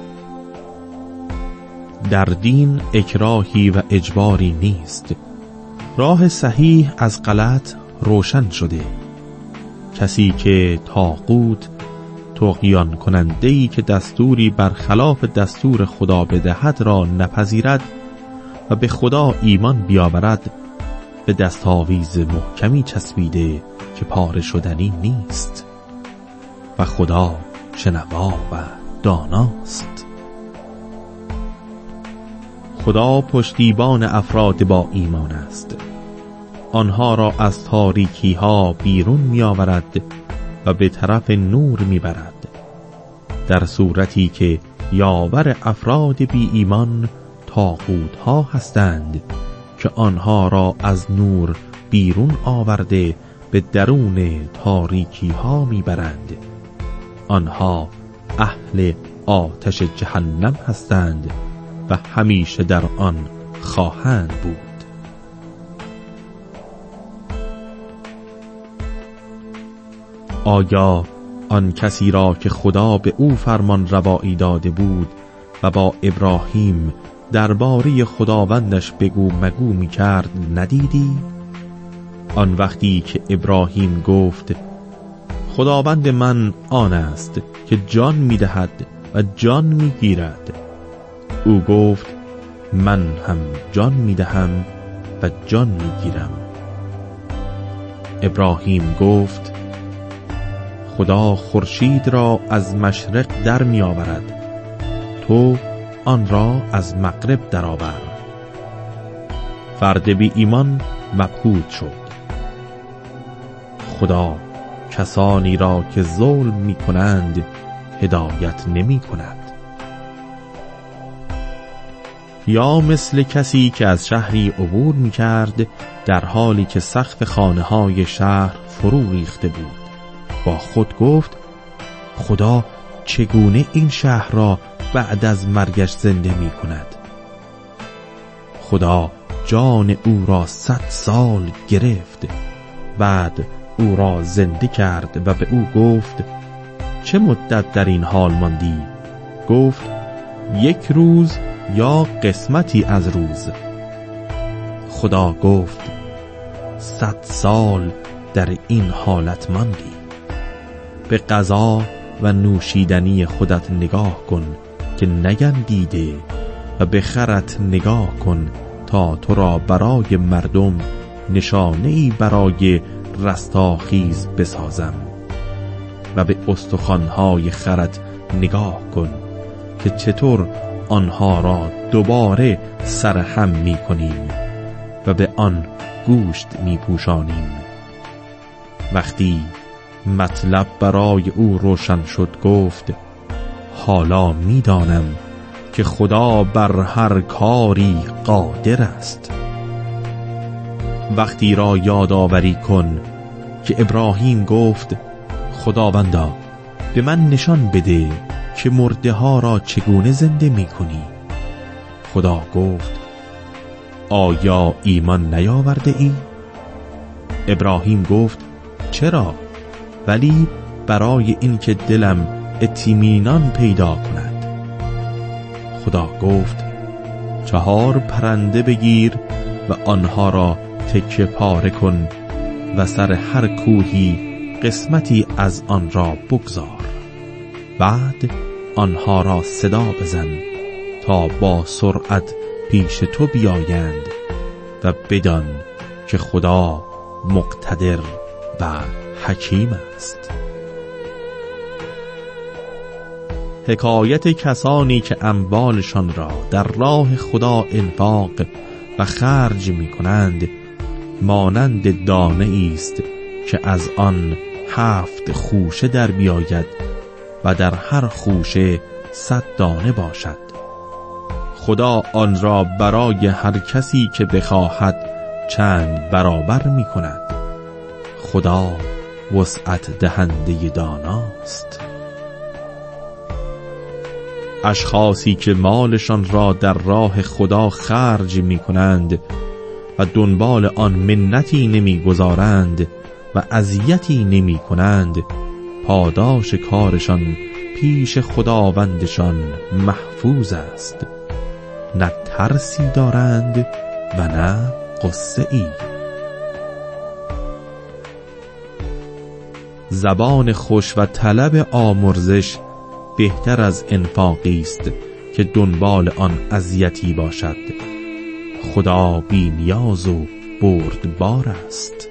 S2: در دین اکراهی و اجباری نیست. راه صحیح از غلط روشن شده. کسی که طاغوت، طغیان کننده‌ای که دستوری برخلاف دستور خدا بدهد را نپذیرد و به خدا ایمان بیاورد، به دستاویز محکمی چسبیده که پاره شدنی نیست و خدا شنوا و داناست. خدا پشتیبان افراد با ایمان است. آنها را از تاریکی ها بیرون می آورد و به طرف نور می برد. در صورتی که یاور افراد بی ایمان طاغوت ها هستند که آنها را از نور بیرون آورده به درون تاریکی ها می برند. آنها اهل آتش جهنم هستند و همیشه در آن خواهند بود. آیا آن کسی را که خدا به او فرمان روایی داده بود و با ابراهیم درباره خداوندش بگو مگو می کرد ندیدی؟ آن وقتی که ابراهیم گفت خداوند من آن است که جان می دهد و جان می گیرد، او گفت من هم جان می دهم و جان می گیرم. ابراهیم گفت خدا خورشید را از مشرق در می آورد، تو آن را از مغرب در آور. فرد بی ایمان مبهوت شد. خدا کسانی را که ظلم می کنند هدایت نمی کند. یا مثل کسی که از شهری عبور می کرد در حالی که سقف خانه های شهر فرو ریخته بود، با خود گفت خدا چگونه این شهر را بعد از مرگش زنده می کند؟ خدا جان او را 100 سال گرفت، بعد او را زنده کرد و به او گفت چه مدت در این حال ماندی؟ گفت 1 روز یا قسمتی از روز. خدا گفت 100 سال در این حالت ماندی. به غذا و نوشیدنی خودت نگاه کن که نگندیده و به خرت نگاه کن تا تو را برای مردم نشانه‌ای برای رستاخیز بسازم. و به استخوان‌های خرت نگاه کن که چطور آنها را دوباره سرهم می کنیم و به آن گوشت می پوشانیم. وقتی مطلب برای او روشن شد گفت حالا می دانم که خدا بر هر کاری قادر است. وقتی را یادآوری کن که ابراهیم گفت خداوندا به من نشان بده که مرده ها را چگونه زنده می کنی. خدا گفت آیا ایمان نیاورده ای؟ ابراهیم گفت چرا؟ ولی برای اینکه دلم اطمینان پیدا کند. خدا گفت 4 پرنده بگیر و آنها را تکه پاره کن و سر هر کوهی قسمتی از آن را بگذار. بعد آنها را صدا بزن تا با سرعت پیش تو بیایند و بدان که خدا مقتدر و حکیم است. حکایت کسانی که اموالشان را در راه خدا انفاق و خرج می کنند مانند دانه است که از آن 7 خوشه در بیاید و در هر خوشه 100 دانه باشد. خدا آن را برای هر کسی که بخواهد چند برابر می کند. خدا وسعت دهنده داناست. اشخاصی که مالشان را در راه خدا خرج می کنند و دنبال آن منتی نمی گذارند و اذیتی نمی کنند پاداش کارشان پیش خداوندشان محفوظ است. نه ترسی دارند و نه غصه ای. زبان خوش و طلب آمرزش بهتر از انفاقی است که دنبال آن اذیتی باشد. خدا بی نیاز و بردبار است.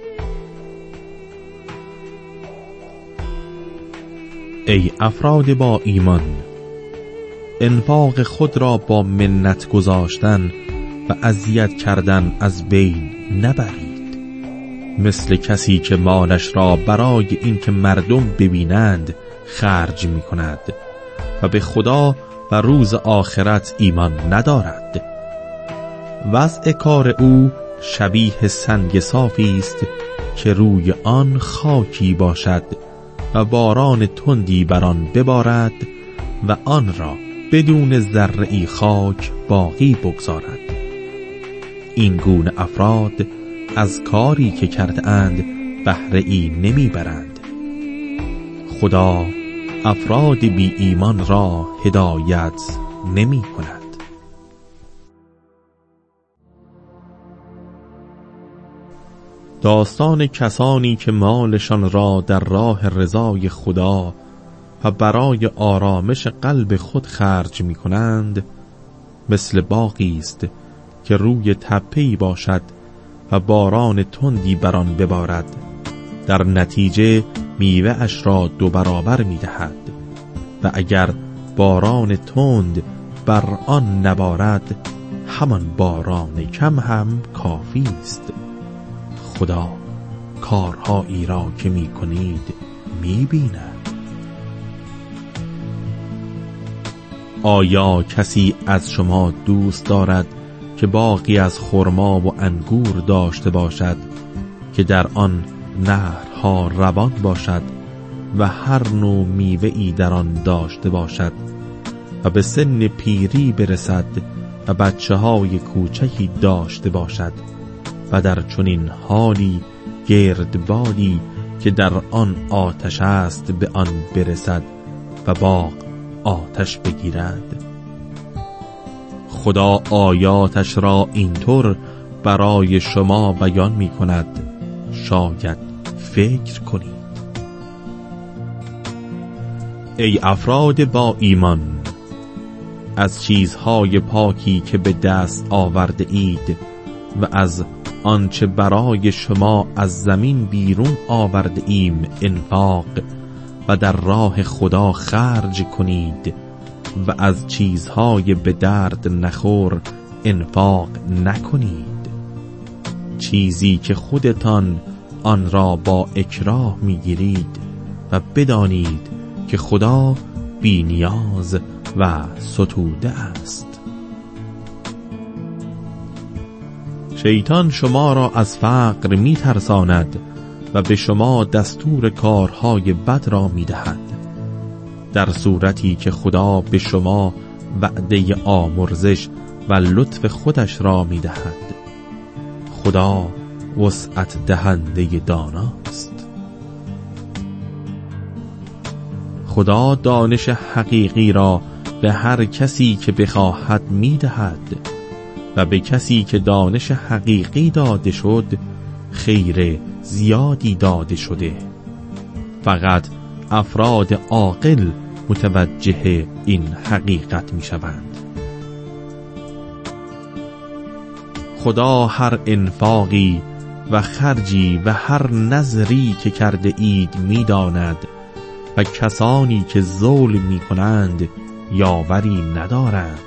S2: ای افراد با ایمان، انفاق خود را با منت گذاشتن و اذیت کردن از بین نبرید، مثل کسی که مالش را برای اینکه مردم ببینند خرج می کند و به خدا و روز آخرت ایمان ندارد. وضع کار او شبیه سنگ صافی است که روی آن خاکی باشد و باران تندی بر آن ببارد و آن را بدون ذره‌ای خاک باقی بگذارد. این گونه افراد از کاری که کرده اند بهره‌ای نمیبرند. خدا افراد بی ایمان را هدایت نمی کند. داستان کسانی که مالشان را در راه رضای خدا و برای آرامش قلب خود خرج می کنند مثل باغی است که روی تپه‌ای باشد و باران تندی بر آن ببارد. در نتیجه میوه اش را 2 برابر می دهد و اگر باران تند بر آن نبارد همان باران کم هم کافی است. خدا کارهایی را که می کنید می بیند. آیا کسی از شما دوست دارد که باغی از خرما و انگور داشته باشد که در آن نهرها روان باشد و هر نوع میوه‌ای در آن داشته باشد و به سن پیری برسد و بچه‌های کوچکی داشته باشد و در چنین حالی گردبادی که در آن آتش است به آن برسد و باغ آتش بگیرد؟ خدا آیاتش را اینطور برای شما بیان می کند، شاید فکر کنید. ای افراد با ایمان، از چیزهای پاکی که به دست آورده اید و از آنچه برای شما از زمین بیرون آورده ایم انفاق و در راه خدا خرج کنید و از چیزهای به درد نخور انفاق نکنید، چیزی که خودتان آن را با اکراه میگیرید و بدانید که خدا بی نیاز و ستوده است. شیطان شما را از فقر می ترساند و به شما دستور کارهای بد را می دهد، در صورتی که خدا به شما وعده آمرزش و لطف خودش را می دهد. خدا وسعت دهنده داناست. خدا دانش حقیقی را به هر کسی که بخواهد می دهد و به کسی که دانش حقیقی داده شد خیر زیادی داده شده. فقط افراد عاقل متوجه این حقیقت می شوند. خدا هر انفاقی و خرجی و هر نذری که کرده اید می داند و کسانی که ظلم می کنند یاوری ندارند.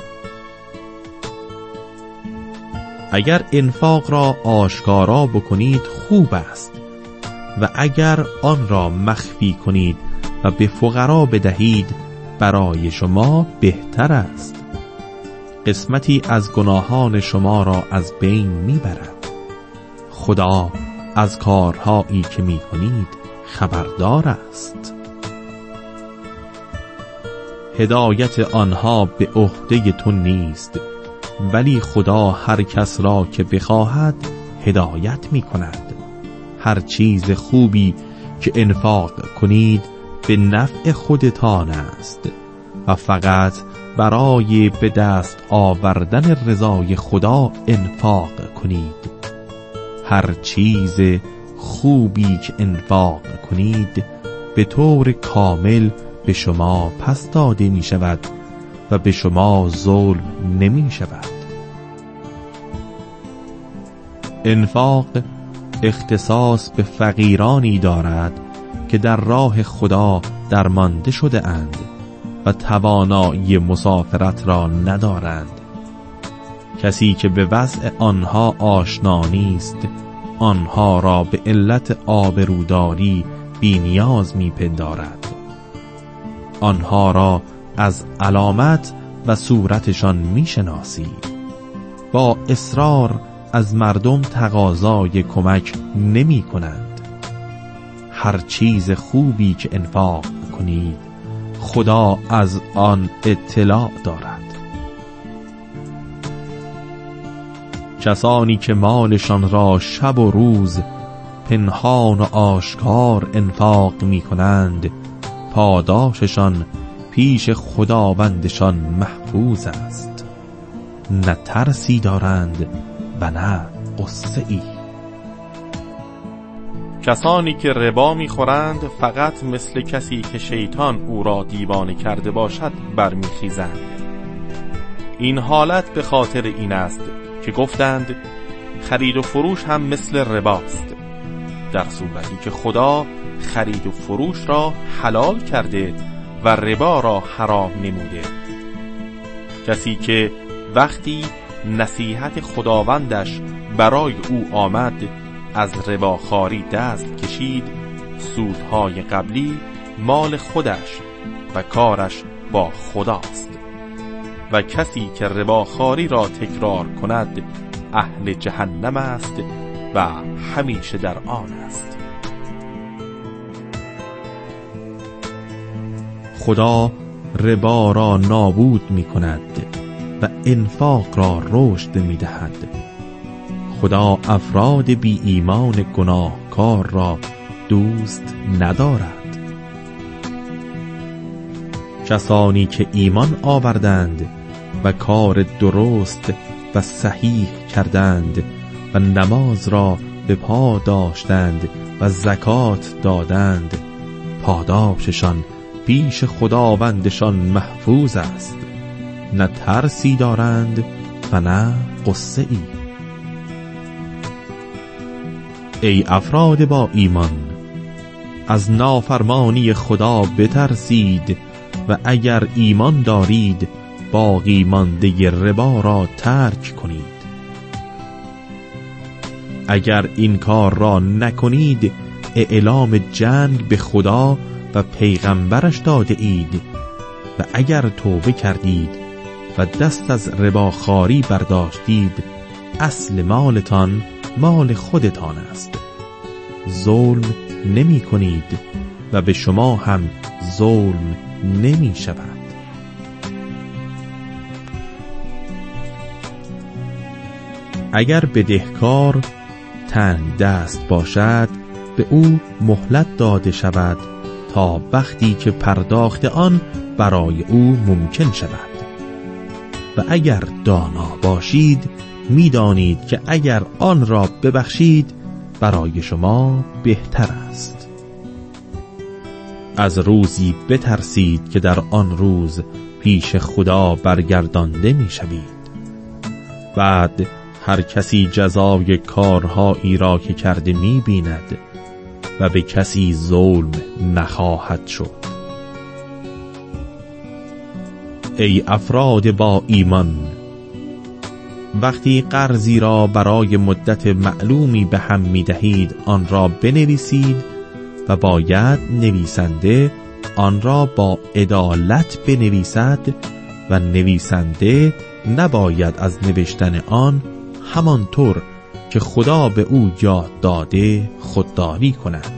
S2: اگر انفاق را آشکارا بکنید خوب است و اگر آن را مخفی کنید و به فقرا بدهید برای شما بهتر است. قسمتی از گناهان شما را از بین میبرد. خدا از کارهایی که میکنید خبردار است. هدایت آنها به عهده تو نیست، ولی خدا هر کس را که بخواهد هدایت می کند. هر چیز خوبی که انفاق کنید به نفع خودتان است و فقط برای به دست آوردن رضای خدا انفاق کنید. هر چیز خوبی که انفاق کنید به طور کامل به شما پس داده می شود و به شما ظلم نمی شود. انفاق اختصاص به فقیرانی دارد که در راه خدا درمانده شده اند و توانایی مسافرت را ندارند. کسی که به وضع آنها آشنا نیست آنها را به علت آبروداری بی نیاز می پندارد. آنها را از علامت و صورتشان می شناسی. با اصرار از مردم تقاضای کمک نمی کنند. هر چیز خوبی که انفاق کنید خدا از آن اطلاع دارد. کسانی که مالشان را شب و روز پنهان و آشکار انفاق می کنند پاداششان پیش خداوندشان محفوظ است. نه ترسی دارند و نه غصه ای.
S1: کسانی که ربا می‌خورند فقط مثل کسی که شیطان او را دیوانه کرده باشد برمیخیزند. این حالت به خاطر این است که گفتند خرید و فروش هم مثل رباست، در صورتی که خدا خرید و فروش را حلال کرده و ربا را حرام نموده. کسی که وقتی نصیحت خداوندش برای او آمد از رباخواری دست کشید، سودهای قبلی مال خودش و کارش با خداست. و کسی که رباخواری را تکرار کند اهل جهنم است و همیشه در آن است.
S2: خدا ربا را نابود می کند و انفاق را رشد می دهد. خدا افراد بی ایمان گناهکار را دوست ندارد. کسانی که ایمان آوردند و کار درست و صحیح کردند و نماز را به پا داشتند و زکات دادند پاداششان پیش خداوندشان محفوظ است. نه ترسی دارند و نه غصه ای. ای افراد با ایمان، از نافرمانی خدا بترسید و اگر ایمان دارید باقی مانده ربا را ترک کنید. اگر این کار را نکنید اعلام جنگ به خدا و پیغمبرش داده اید و اگر توبه کردید و دست از رباخواری برداشتید اصل مالتان مال خودتان است. ظلم نمی کنید و به شما هم ظلم نمی شود. اگر بدهکار تنگ دست باشد به او مهلت داده شود تا وقتی که پرداخت آن برای او ممکن شود. و اگر دانا باشید می‌دانید که اگر آن را ببخشید برای شما بهتر است. از روزی بترسید که در آن روز پیش خدا برگردانده می‌شوید. بعد هر کسی جزای کارهایی را که کرده می‌بیند و به کسی ظلم نخواهد شد. ای افراد با ایمان، وقتی قرضی را برای مدت معلومی به هم می‌دهید آن را بنویسید و باید نویسنده آن را با عدالت بنویسد و نویسنده نباید از نوشتن آن همانطور که خدا به او یاد داده خودداری کند.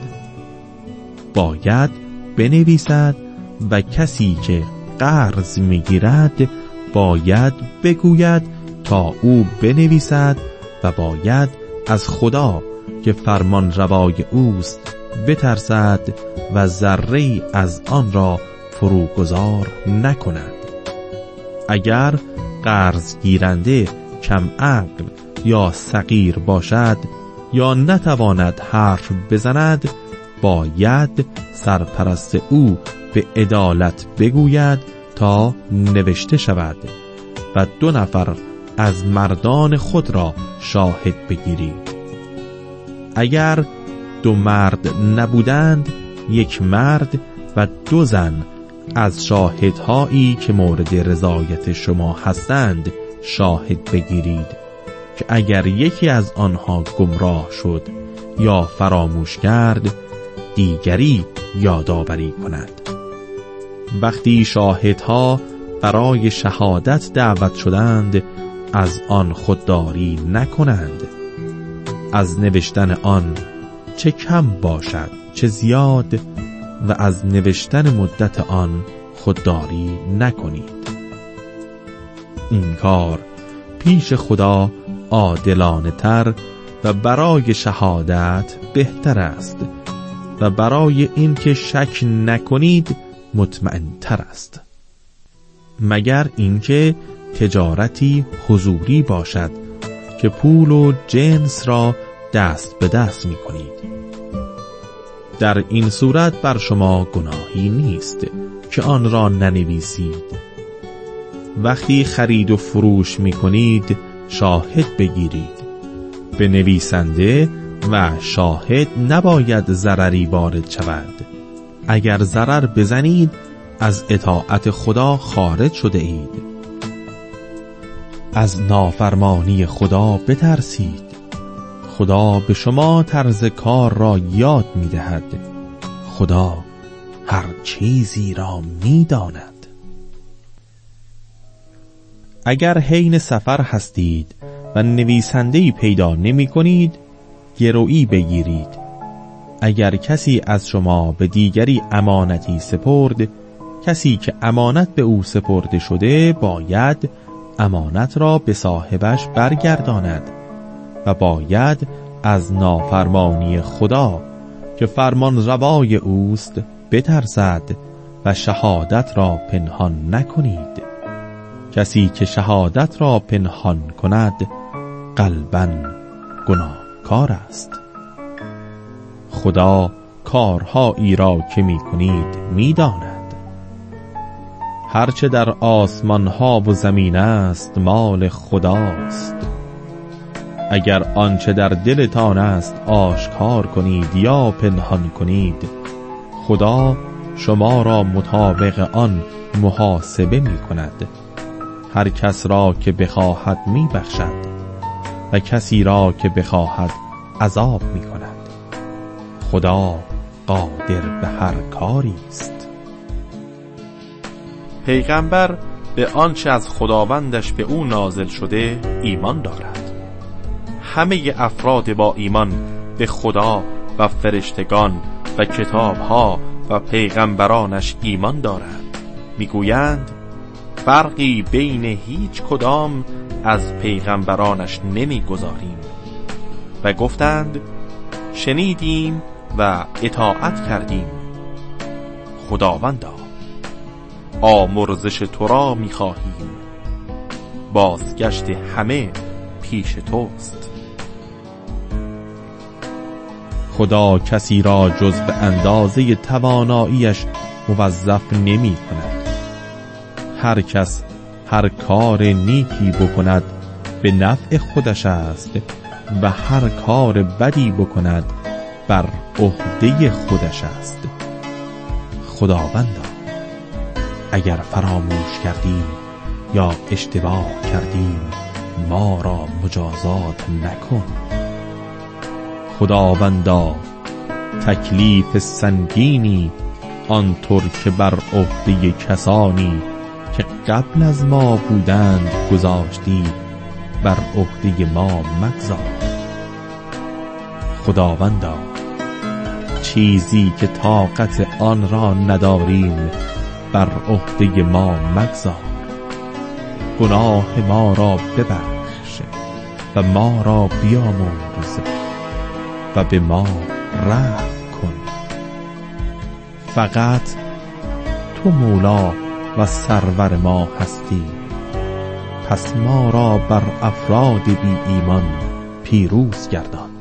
S2: باید بنویسد و کسی که قرض میگیرد باید بگوید تا او بنویسد و باید از خدا که فرمان روای اوست بترسد و ذره‌ای از آن را فروگذار نکند. اگر قرض گیرنده کم عقل یا صغیر باشد یا نتواند حرف بزند باید سرپرست او به عدالت بگوید تا نوشته شود و 2 نفر از مردان خود را شاهد بگیرید. اگر 2 مرد نبودند 1 مرد و 2 زن از شاهدهایی که مورد رضایت شما هستند شاهد بگیرید که اگر یکی از آنها گمراه شد یا فراموش کرد دیگری یادآوری کند. وقتی شاهدها برای شهادت دعوت شدند از آن خودداری نکنند. از نوشتن آن چه کم باشد چه زیاد و از نوشتن مدت آن خودداری نکنید. این کار پیش خدا عادلانه تر و برای شهادت بهتر است و برای این که شک نکنید مطمئن تر است. مگر اینکه تجارتی حضوری باشد که پول و جنس را دست به دست می کنید. در این صورت بر شما گناهی نیست که آن را ننویسید. وقتی خرید و فروش می کنید شاهد بگیرید. به نویسنده و شاهد نباید ضرری وارد شود. اگر ضرر بزنید از اطاعت خدا خارج شده اید. از نافرمانی خدا بترسید. خدا به شما طرز کار را یاد می دهد. خدا هر چیزی را می داند. اگر حین سفر هستید و نویسنده‌ای پیدا نمی کنید گرویی بگیرید. اگر کسی از شما به دیگری امانتی سپرد کسی که امانت به او سپرده شده باید امانت را به صاحبش برگرداند و باید از نافرمانی خدا که فرمان روای اوست بترسد و شهادت را پنهان نکنید. کسی که شهادت را پنهان کند قلباً گناهکار است. خدا کارهایی را که می کنید می داند. هرچه در آسمان ها و زمین است مال خداست. اگر آنچه در دلتان است آشکار کنید یا پنهان کنید خدا شما را مطابق آن محاسبه می کند. هر کس را که بخواهد می بخشد و کسی را که بخواهد عذاب می کند. خدا قادر به هر کاری است. پیغمبر به آنچه از خداوندش به او نازل شده ایمان دارد. همه افراد با ایمان به خدا و فرشتگان و کتابها و پیغمبرانش ایمان دارند. میگویند فرقی بین هیچ کدام از پیغمبرانش نمیگذاریم و گفتند شنیدیم و اطاعت کردیم. خداوندا آمرزش تو را میخواهیم، بازگشت همه پیش توست. خدا کسی را جز به اندازه تواناییش موظف نمی کند. هر کس هر کار نیکی بکند به نفع خودش است و هر کار بدی بکند بر عهده خودش است. خداوندا اگر فراموش کردیم یا اشتباه کردیم ما را مجازات نکن. خداوندا تکلیف سنگینی آنطور که بر عهده کسانی که قبل از ما بودند گذاشتی بر عهده ما مگذار. خداوندا چیزی که طاقت آن را نداریم بر عهده ما مگذار. گناه ما را ببخش و ما را بیامرز و به ما رحم کن. فقط تو مولا و سرور ما هستی، پس ما را بر افراد بی ایمان پیروز گردان.